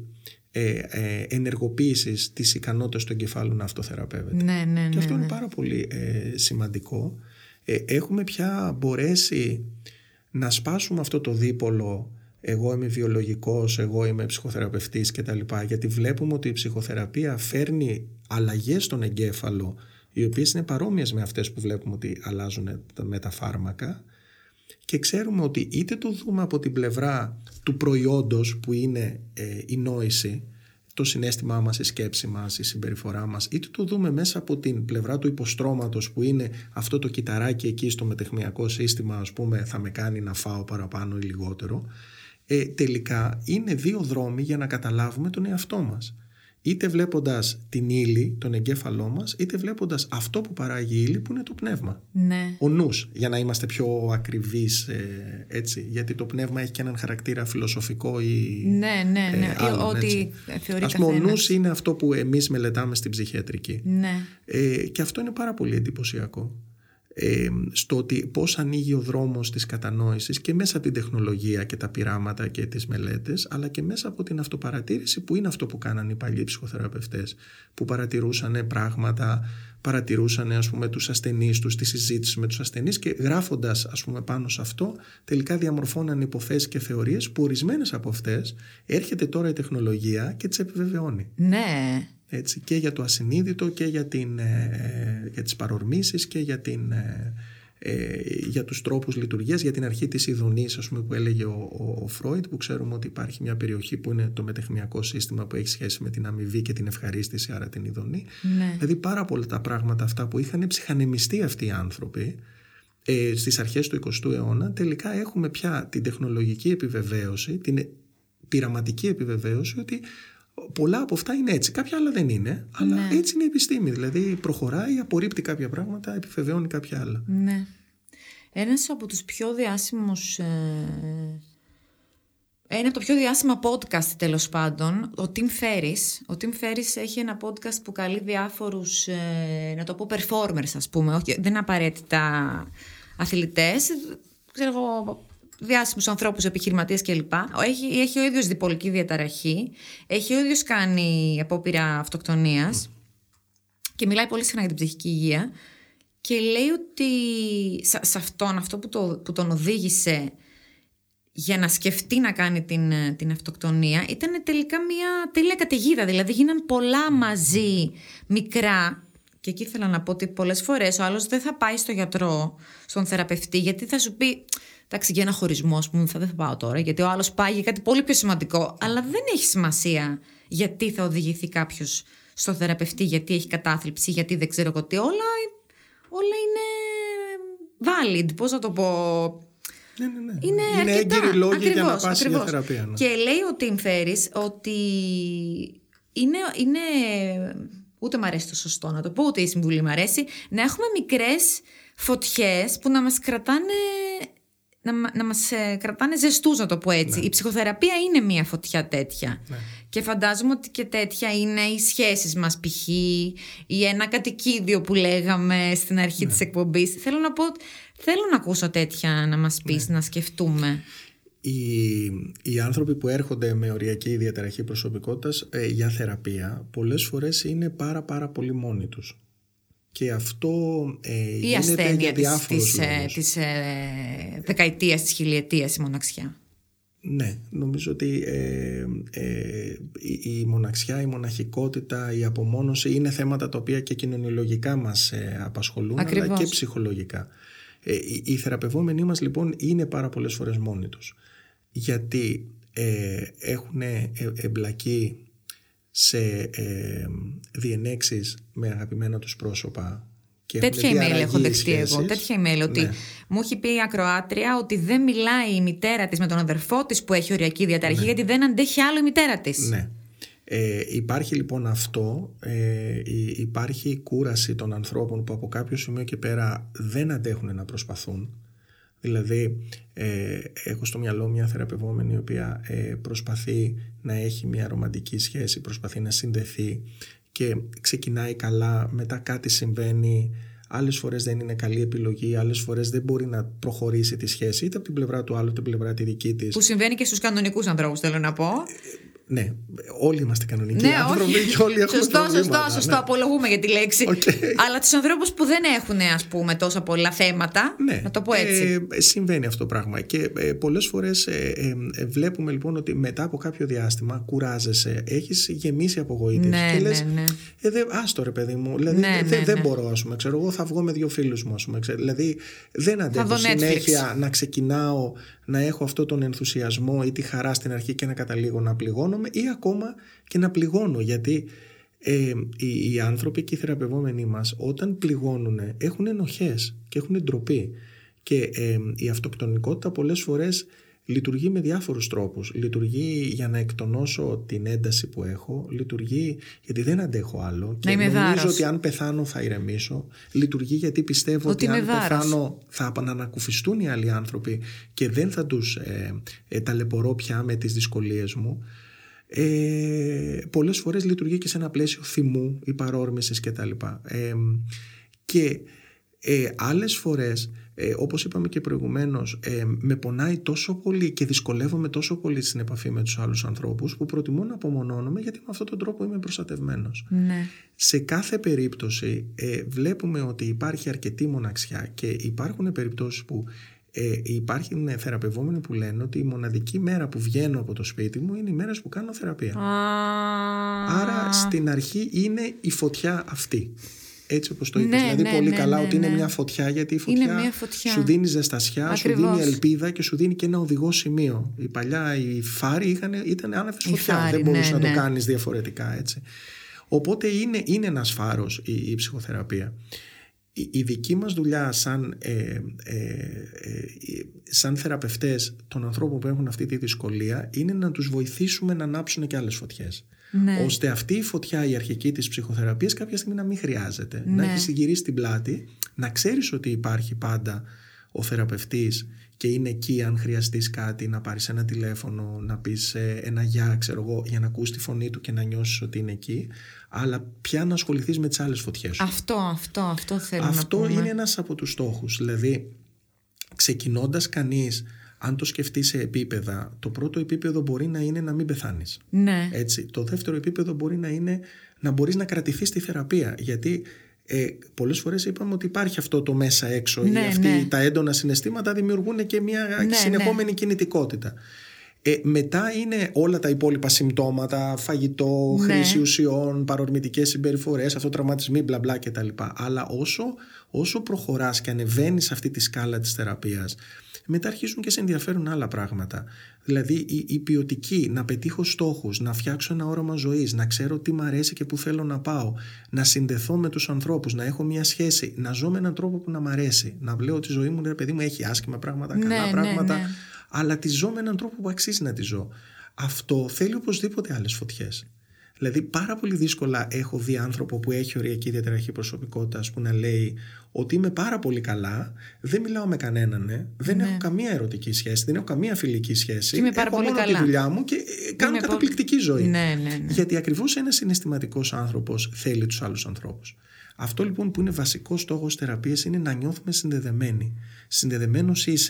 ενεργοποίησης της ικανότητας του εγκεφάλου να αυτοθεραπεύεται. Ναι, και αυτό είναι πάρα πολύ σημαντικό. Έχουμε πια μπορέσει να σπάσουμε αυτό το δίπολο εγώ είμαι βιολογικός, εγώ είμαι ψυχοθεραπευτής κτλ. Γιατί βλέπουμε ότι η ψυχοθεραπεία φέρνει αλλαγές στον εγκέφαλο, οι οποίες είναι παρόμοιες με αυτές που βλέπουμε ότι αλλάζουν με τα φάρμακα, και ξέρουμε ότι είτε το δούμε από την πλευρά του προϊόντος που είναι η νόηση, το συναίσθημά μας, η σκέψη μας, η συμπεριφορά μας, είτε το δούμε μέσα από την πλευρά του υποστρώματος που είναι αυτό το κυταράκι εκεί στο μετεχμιακό σύστημα, ας πούμε, θα με κάνει να φάω παραπάνω ή λιγότερο, τελικά είναι δύο δρόμοι για να καταλάβουμε τον εαυτό μας. Είτε βλέποντας την ύλη, τον εγκέφαλό μας, είτε βλέποντας αυτό που παράγει η ύλη, που είναι το πνεύμα. Ναι. Ο νους, για να είμαστε πιο ακριβείς, έτσι, γιατί το πνεύμα έχει και έναν χαρακτήρα φιλοσοφικό ή άλλον, ότι θεωρεί ας πούμε, ο νους είναι αυτό που εμείς μελετάμε στην ψυχιατρική. Ναι. Και αυτό είναι πάρα πολύ εντυπωσιακό. Στο ότι πώς ανοίγει ο δρόμος της κατανόησης και μέσα από την τεχνολογία και τα πειράματα και τις μελέτες, αλλά και μέσα από την αυτοπαρατήρηση, που είναι αυτό που κάνανε οι παλιοί ψυχοθεραπευτές, που παρατηρούσαν πράγματα, παρατηρούσαν, ας πούμε, τους ασθενείς τους, τη συζήτηση με τους ασθενείς, και γράφοντας, ας πούμε, πάνω σε αυτό τελικά διαμορφώναν υποθέσεις και θεωρίες που ορισμένες από αυτές έρχεται τώρα η τεχνολογία και τις επιβεβαιώνει. Ναι. Έτσι, και για το ασυνείδητο και για τις παρορμήσεις και για τους τρόπους λειτουργίας, για την αρχή της ειδονής, ας πούμε, που έλεγε ο Φρόιντ, που ξέρουμε ότι υπάρχει μια περιοχή που είναι το μετεχμιακό σύστημα που έχει σχέση με την αμοιβή και την ευχαρίστηση, άρα την ειδονή. Ναι. Δηλαδή πάρα πολλά τα πράγματα αυτά που είχαν ψυχανεμιστεί αυτοί οι άνθρωποι στις αρχές του 20ου αιώνα, τελικά έχουμε πια την τεχνολογική επιβεβαίωση, την πειραματική επιβεβαίωση ότι πολλά από αυτά είναι έτσι. Κάποια άλλα δεν είναι, αλλά έτσι είναι η επιστήμη. Δηλαδή προχωράει, απορρίπτει κάποια πράγματα, επιβεβαιώνει κάποια άλλα. Ναι. Ένας από τους πιο διάσημους... ένα από τα πιο διάσημα podcast, τέλος πάντων, ο Tim Ferriss. Ο Tim Ferriss έχει ένα podcast που καλεί διάφορους, να το πω, performers, ας πούμε. Όχι, δεν είναι απαραίτητα αθλητές. Ξέρω εγώ, διάσημους ανθρώπους, επιχειρηματίες κλπ. Έχει ο ίδιος διπολική διαταραχή. Έχει ο ίδιος κάνει απόπειρα αυτοκτονίας. Και μιλάει πολύ συχνά για την ψυχική υγεία. Και λέει ότι σε αυτό που τον οδήγησε για να σκεφτεί να κάνει την αυτοκτονία ήταν τελικά μια τέλεια καταιγίδα. Δηλαδή γίναν πολλά μαζί μικρά. Και εκεί ήθελα να πω ότι πολλές φορές ο άλλος δεν θα πάει στο γιατρό, στον θεραπευτή, γιατί θα σου πει... Εντάξει, για ένα χωρισμό, ας πούμε, δεν θα πάω τώρα, γιατί ο άλλος πάει για κάτι πολύ πιο σημαντικό. Αλλά δεν έχει σημασία γιατί θα οδηγηθεί κάποιος στο θεραπευτή, γιατί έχει κατάθλιψη, γιατί δεν ξέρω εγώ τι. Όλα είναι valid, πώς να το πω. Ναι. Είναι έγκυροι λόγοι για να πας για θεραπεία. Ναι. Και λέει ο Tim Ferriss ότι είναι ούτε μ' αρέσει το σωστό να το πω, ούτε η συμβουλή μ' αρέσει, να έχουμε μικρές φωτιές που να μας κρατάνε ζεστούς, να το πω έτσι. Ναι. Η ψυχοθεραπεία είναι μια φωτιά τέτοια. Ναι. Και φαντάζομαι ότι και τέτοια είναι οι σχέσεις μας, π.χ. ή ένα κατοικίδιο που λέγαμε στην αρχή της εκπομπής. Θέλω να ακούσω τέτοια να μας πεις, να σκεφτούμε. οι άνθρωποι που έρχονται με οριακή διαταραχή προσωπικότητας για θεραπεία πολλές φορές είναι πάρα πολύ μόνοι τους. Και αυτό η ασθένεια της δεκαετίας, της χιλιετίας, η μοναξιά. Ναι, νομίζω ότι η μοναξιά, η μοναχικότητα, η απομόνωση είναι θέματα τα οποία και κοινωνιολογικά μας απασχολούν. Ακριβώς. Αλλά και ψυχολογικά. Οι θεραπευόμενοι μας λοιπόν είναι πάρα πολλές φορές μόνοι τους, γιατί έχουν εμπλακεί σε διενέξεις με αγαπημένα τους πρόσωπα. Τέτοια email έχω δεχτεί εγώ. Τέτοια email ότι μου έχει πει η ακροάτρια ότι δεν μιλάει η μητέρα της με τον αδερφό της που έχει οριακή διαταραχή, γιατί δεν αντέχει άλλο η μητέρα της. Ναι. Υπάρχει λοιπόν αυτό, υπάρχει η κούραση των ανθρώπων που από κάποιο σημείο και πέρα δεν αντέχουν να προσπαθούν. Δηλαδή έχω στο μυαλό μια θεραπευόμενη η οποία προσπαθεί να έχει μια ρομαντική σχέση, προσπαθεί να συνδεθεί και ξεκινάει καλά, μετά κάτι συμβαίνει, άλλες φορές δεν είναι καλή επιλογή, άλλες φορές δεν μπορεί να προχωρήσει τη σχέση είτε από την πλευρά του άλλου είτε από την πλευρά τη δική της. Που συμβαίνει και στους κανονικούς ανθρώπους, θέλω να πω. Ναι, όλοι είμαστε κανονικοί άνθρωποι και όλοι έχουμε προβλήματα. Σωστό, απολογούμε για τη λέξη. Αλλά τους ανθρώπους που δεν έχουν, ας πούμε, τόσα πολλά θέματα, να το πω έτσι. Συμβαίνει αυτό το πράγμα και πολλές φορές βλέπουμε λοιπόν ότι μετά από κάποιο διάστημα κουράζεσαι, έχεις γεμίσει απογοήτευση και λες άστο ρε παιδί μου, δηλαδή δεν μπορώ, ας πούμε, ξέρω εγώ θα βγω με 2 φίλους μου, ας πούμε, δηλαδή δεν αντέχω συνέχεια να ξεκινάω να έχω αυτό τον ενθουσιασμό ή τη χαρά στην αρχή και να καταλήγω να πληγώνομαι ή ακόμα και να πληγώνω, γιατί οι άνθρωποι και οι θεραπευόμενοι μας όταν πληγώνουν έχουν ενοχές και έχουν ντροπή και η αυτοκτονικότητα πολλές φορές λειτουργεί με διάφορους τρόπους. Λειτουργεί για να εκτονώσω την ένταση που έχω, λειτουργεί γιατί δεν αντέχω άλλο και νομίζω ότι αν πεθάνω θα ηρεμήσω, λειτουργεί γιατί πιστεύω ότι αν πεθάνω θα ανακουφιστούν οι άλλοι άνθρωποι και δεν θα τους ταλαιπωρώ πια με τις δυσκολίες μου. Πολλές φορές λειτουργεί και σε ένα πλαίσιο θυμού ή παρόρμησης κτλ. Και άλλες φορές, όπως είπαμε και προηγουμένως, με πονάει τόσο πολύ και δυσκολεύομαι τόσο πολύ στην επαφή με τους άλλους ανθρώπους που προτιμώ να απομονώνομαι γιατί με αυτόν τον τρόπο είμαι προστατευμένος. Ναι. Σε κάθε περίπτωση βλέπουμε ότι υπάρχει αρκετή μοναξιά και υπάρχουν περιπτώσεις που υπάρχουν θεραπευόμενοι που λένε ότι η μοναδική μέρα που βγαίνω από το σπίτι μου είναι οι μέρες που κάνω θεραπεία. Άρα στην αρχή είναι η φωτιά αυτή. Έτσι όπως το είπες, δηλαδή πολύ καλά ότι είναι μια φωτιά, γιατί η φωτιά σου δίνει ζεστασιά, ακριβώς. Σου δίνει ελπίδα και σου δίνει και ένα οδηγό σημείο. Η παλιά οι φάροι ήταν άνευες φωτιά, δεν μπορούσε να το κάνεις διαφορετικά, έτσι. Οπότε είναι ένας φάρος η ψυχοθεραπεία. Η δική μας δουλειά σαν θεραπευτές των ανθρώπων που έχουν αυτή τη δυσκολία είναι να τους βοηθήσουμε να ανάψουν και άλλες φωτιές. Ναι. Ώστε αυτή η φωτιά, η αρχική της ψυχοθεραπείας, κάποια στιγμή να μην χρειάζεται. Ναι. Να έχεις γυρίσει την πλάτη, να ξέρεις ότι υπάρχει πάντα ο θεραπευτής και είναι εκεί αν χρειαστείς κάτι, να πάρεις ένα τηλέφωνο, να πεις ένα γεια, ξέρω εγώ, για να ακούς τη φωνή του και να νιώσεις ότι είναι εκεί, αλλά πια να ασχοληθείς με τις άλλες φωτιές σου. Αυτό θέλω να πούμε. Αυτό είναι ένας από τους στόχους. Δηλαδή, ξεκινώντας κανείς, αν το σκεφτείς σε επίπεδα, το πρώτο επίπεδο μπορεί να είναι να μην πεθάνεις. Ναι. Έτσι. Το δεύτερο επίπεδο μπορεί να είναι να μπορείς να κρατηθείς στη θεραπεία. Γιατί πολλές φορές είπαμε ότι υπάρχει αυτό το μέσα έξω. Τα έντονα συναισθήματα δημιουργούν και μια συνεχόμενη κινητικότητα. Μετά είναι όλα τα υπόλοιπα συμπτώματα, φαγητό, χρήση ουσιών, παρορμητικές συμπεριφορές, αυτοτραυματισμοί, μπλα μπλα κτλ. Αλλά όσο προχωράς και ανεβαίνεις σε αυτή τη σκάλα της θεραπείας, μετά αρχίζουν και σε ενδιαφέρουν άλλα πράγματα. Δηλαδή η ποιοτική, να πετύχω στόχους, να φτιάξω ένα όραμα ζωής, να ξέρω τι μ' αρέσει και που θέλω να πάω, να συνδεθώ με τους ανθρώπους, να έχω μια σχέση, να ζω με έναν τρόπο που να μ' αρέσει, να λέω ότι η ζωή μου, ρε παιδί μου, έχει άσχημα πράγματα, καλά πράγματα, αλλά τη ζω με έναν τρόπο που αξίζει να τη ζω. Αυτό θέλει οπωσδήποτε άλλες φωτιές. Δηλαδή πάρα πολύ δύσκολα έχω δει άνθρωπο που έχει οριακή διαταραχή προσωπικότητας που να λέει ότι είμαι πάρα πολύ καλά, δεν μιλάω με κανέναν, δεν έχω καμία ερωτική σχέση, δεν έχω καμία φιλική σχέση, έχω μόνο τη δουλειά μου και κάνω καταπληκτική ζωή. Ναι. Γιατί ακριβώς ένας συναισθηματικός άνθρωπος θέλει τους άλλους ανθρώπους. Αυτό λοιπόν που είναι βασικός στόχος θεραπείας είναι να νιώθουμε συνδεδεμένοι. Συνδεδεμένος είσαι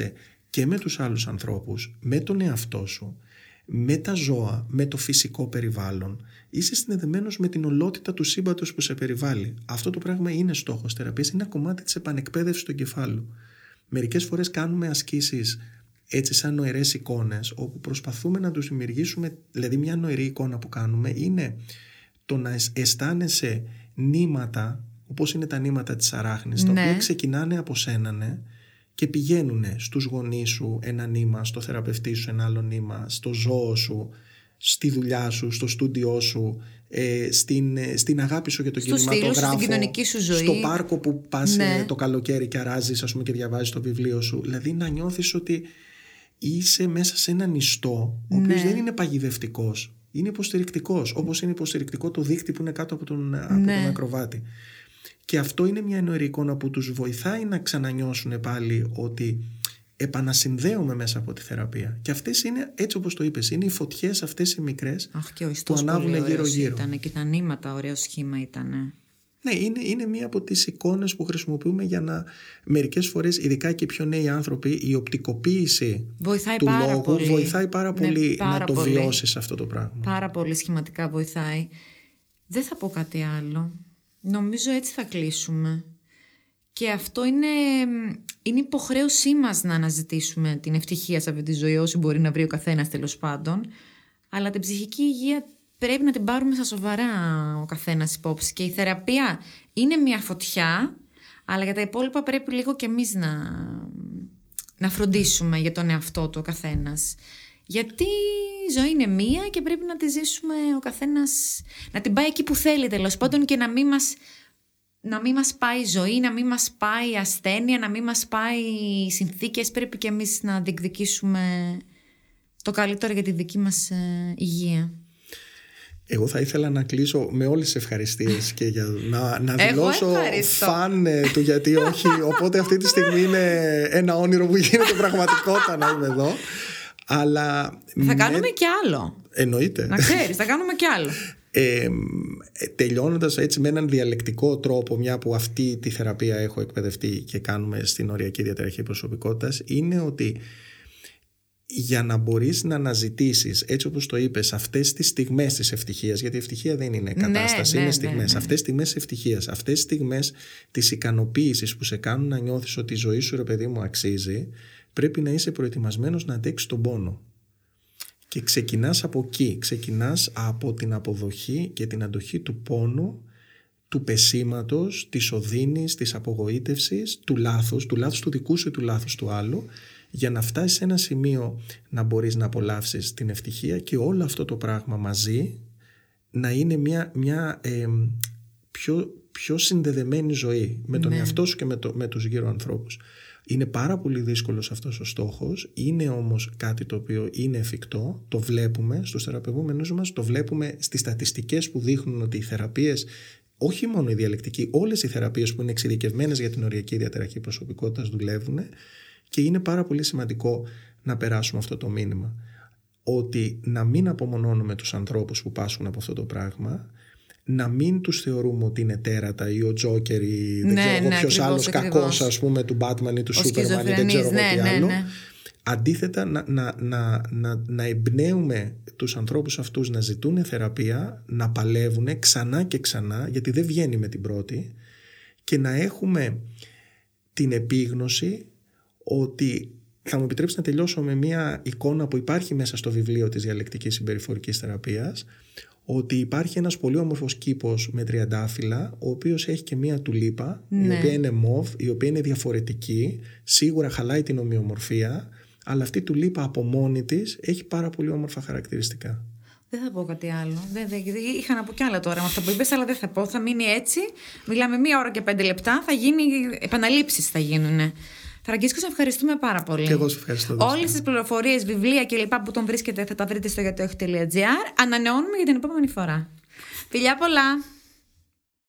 και με τους άλλους ανθρώπους, με τον εαυτό σου, με τα ζώα, με το φυσικό περιβάλλον. Είσαι συνδεδεμένος με την ολότητα του σύμπαντος που σε περιβάλλει. Αυτό το πράγμα είναι στόχος θεραπείας, είναι ένα κομμάτι της επανεκπαίδευσης του εγκεφάλου. Μερικές φορές κάνουμε ασκήσεις έτσι σαν νοερές εικόνες, όπου προσπαθούμε να τους δημιουργήσουμε, δηλαδή μια νοερή εικόνα που κάνουμε είναι το να αισθάνεσαι νήματα, όπως είναι τα νήματα της αράχνης, τα οποία ξεκινάνε από σένα και πηγαίνουν στους γονείς σου ένα νήμα, στο θεραπευτή σου ένα άλλο νήμα, στο ζώο σου, στη δουλειά σου, στο στούντιό σου, στην αγάπη σου για τον κινηματογράφο, στην κοινωνική σου ζωή, στο πάρκο που πας το καλοκαίρι και αράζεις, ας πούμε, και διαβάζεις το βιβλίο σου. Δηλαδή να νιώθεις ότι είσαι μέσα σε έναν ιστό, ο οποίος δεν είναι παγιδευτικός, είναι υποστηρικτικός, όπως είναι υποστηρικτικό το δίχτυ που είναι κάτω από τον ακροβάτη. Και αυτό είναι μια νοερή εικόνα που τους βοηθάει να ξανανιώσουν πάλι ότι επανασυνδέουμε μέσα από τη θεραπεία. Και αυτές είναι, έτσι όπως το είπες, είναι οι φωτιές αυτές οι μικρές που ανάβουν γύρω-γύρω. Ήταν και τα νήματα, ωραίο σχήμα ήταν. Ναι, είναι μία από τις εικόνες που χρησιμοποιούμε για να, μερικές φορές, ειδικά και πιο νέοι άνθρωποι, η οπτικοποίηση του λόγου βοηθάει πάρα πολύ να το βιώσεις αυτό το πράγμα. Πάρα πολύ σχηματικά βοηθάει. Δεν θα πω κάτι άλλο. Νομίζω έτσι θα κλείσουμε. Και αυτό είναι υποχρέωσή μας να αναζητήσουμε την ευτυχία σε αυτή τη ζωή, όσο μπορεί να βρει ο καθένας τέλος πάντων. Αλλά την ψυχική υγεία πρέπει να την πάρουμε στα σοβαρά ο καθένας υπόψη. Και η θεραπεία είναι μια φωτιά, αλλά για τα υπόλοιπα πρέπει λίγο κι εμείς να φροντίσουμε για τον εαυτό του ο καθένας. Γιατί η ζωή είναι μία και πρέπει να τη ζήσουμε ο καθένας, να την πάει εκεί που θέλει τέλος πάντων, και να μην μας πάει η ζωή, να μην μας πάει η ασθένεια, να μην μας πάει οι συνθήκες. Πρέπει και εμείς να διεκδικήσουμε το καλύτερο για τη δική μας υγεία. Εγώ θα ήθελα να κλείσω με όλες τις ευχαριστίες και για να δηλώσω φαν του γιατί όχι. Οπότε αυτή τη στιγμή είναι ένα όνειρο που γίνεται πραγματικότητα να είμαι εδώ. Αλλά θα κάνουμε κι άλλο. Εννοείται. Να ξέρεις, θα κάνουμε κι άλλο. Τελειώνοντας έτσι με έναν διαλεκτικό τρόπο, μια που αυτή τη θεραπεία έχω εκπαιδευτεί και κάνουμε στην οριακή διαταραχή προσωπικότητας, είναι ότι για να μπορείς να αναζητήσεις, έτσι όπως το είπες, αυτές τις στιγμές της ευτυχίας, γιατί η ευτυχία δεν είναι κατάσταση, είναι στιγμές. Αυτές τις στιγμές της ευτυχίας, αυτές τις στιγμές της ικανοποίησης που σε κάνουν να νιώθεις ότι η ζωή σου, ρε παιδί μου, αξίζει, πρέπει να είσαι προετοιμασμένος να αντέξεις τον πόνο. Και ξεκινάς από εκεί, ξεκινάς από την αποδοχή και την αντοχή του πόνου, του πεσήματος, της οδύνης, της απογοήτευσης, του λάθους του δικού σου ή του λάθους του άλλου, για να φτάσεις σε ένα σημείο να μπορείς να απολαύσεις την ευτυχία και όλο αυτό το πράγμα μαζί να είναι μια πιο συνδεδεμένη ζωή με τον εαυτό σου και με τους γύρω ανθρώπους. Είναι πάρα πολύ δύσκολος αυτός ο στόχος, είναι όμως κάτι το οποίο είναι εφικτό, το βλέπουμε στους θεραπευόμενους μας, το βλέπουμε στις στατιστικές που δείχνουν ότι οι θεραπείες, όχι μόνο η διαλεκτική, όλες οι θεραπείες που είναι εξειδικευμένες για την οριακή διαταραχή προσωπικότητας δουλεύουν, και είναι πάρα πολύ σημαντικό να περάσουμε αυτό το μήνυμα, ότι να μην απομονώνουμε τους ανθρώπους που πάσχουν από αυτό το πράγμα, να μην τους θεωρούμε ότι είναι τέρατα ή ο Τζόκερ ή όποιος άλλος κακός, ας πούμε, του Batman ή του Superman ή δεν ξέρω τι άλλο. Αντίθετα, να εμπνέουμε τους ανθρώπους αυτούς να ζητούν θεραπεία, να παλεύουν ξανά και ξανά, γιατί δεν βγαίνει με την πρώτη, και να έχουμε την επίγνωση ότι, θα μου επιτρέψει να τελειώσω με μια εικόνα που υπάρχει μέσα στο βιβλίο της διαλεκτικής συμπεριφορικής θεραπείας, ότι υπάρχει ένας πολύ όμορφος κήπος με τριαντάφυλλα, ο οποίος έχει και μία τουλίπα, η οποία είναι μοβ, η οποία είναι διαφορετική, σίγουρα χαλάει την ομοιομορφία, αλλά αυτή η τουλίπα από μόνη της έχει πάρα πολύ όμορφα χαρακτηριστικά. Δεν θα πω κάτι άλλο. Είχα να πω κι άλλα τώρα με αυτά που είπες, αλλά δεν θα πω. Θα μείνει έτσι. Μιλάμε 1 ώρα και 5 λεπτά. Θα γίνει, επαναλήψεις θα γίνουν. Φραγκίσκο, σε ευχαριστούμε πάρα πολύ. Και εγώ σε ευχαριστώ. Όλες τις πληροφορίες, βιβλία και λοιπά που τον βρίσκετε θα τα βρείτε στο γιατοέχει.gr. Ανανεώνουμε για την επόμενη φορά. Φιλιά πολλά!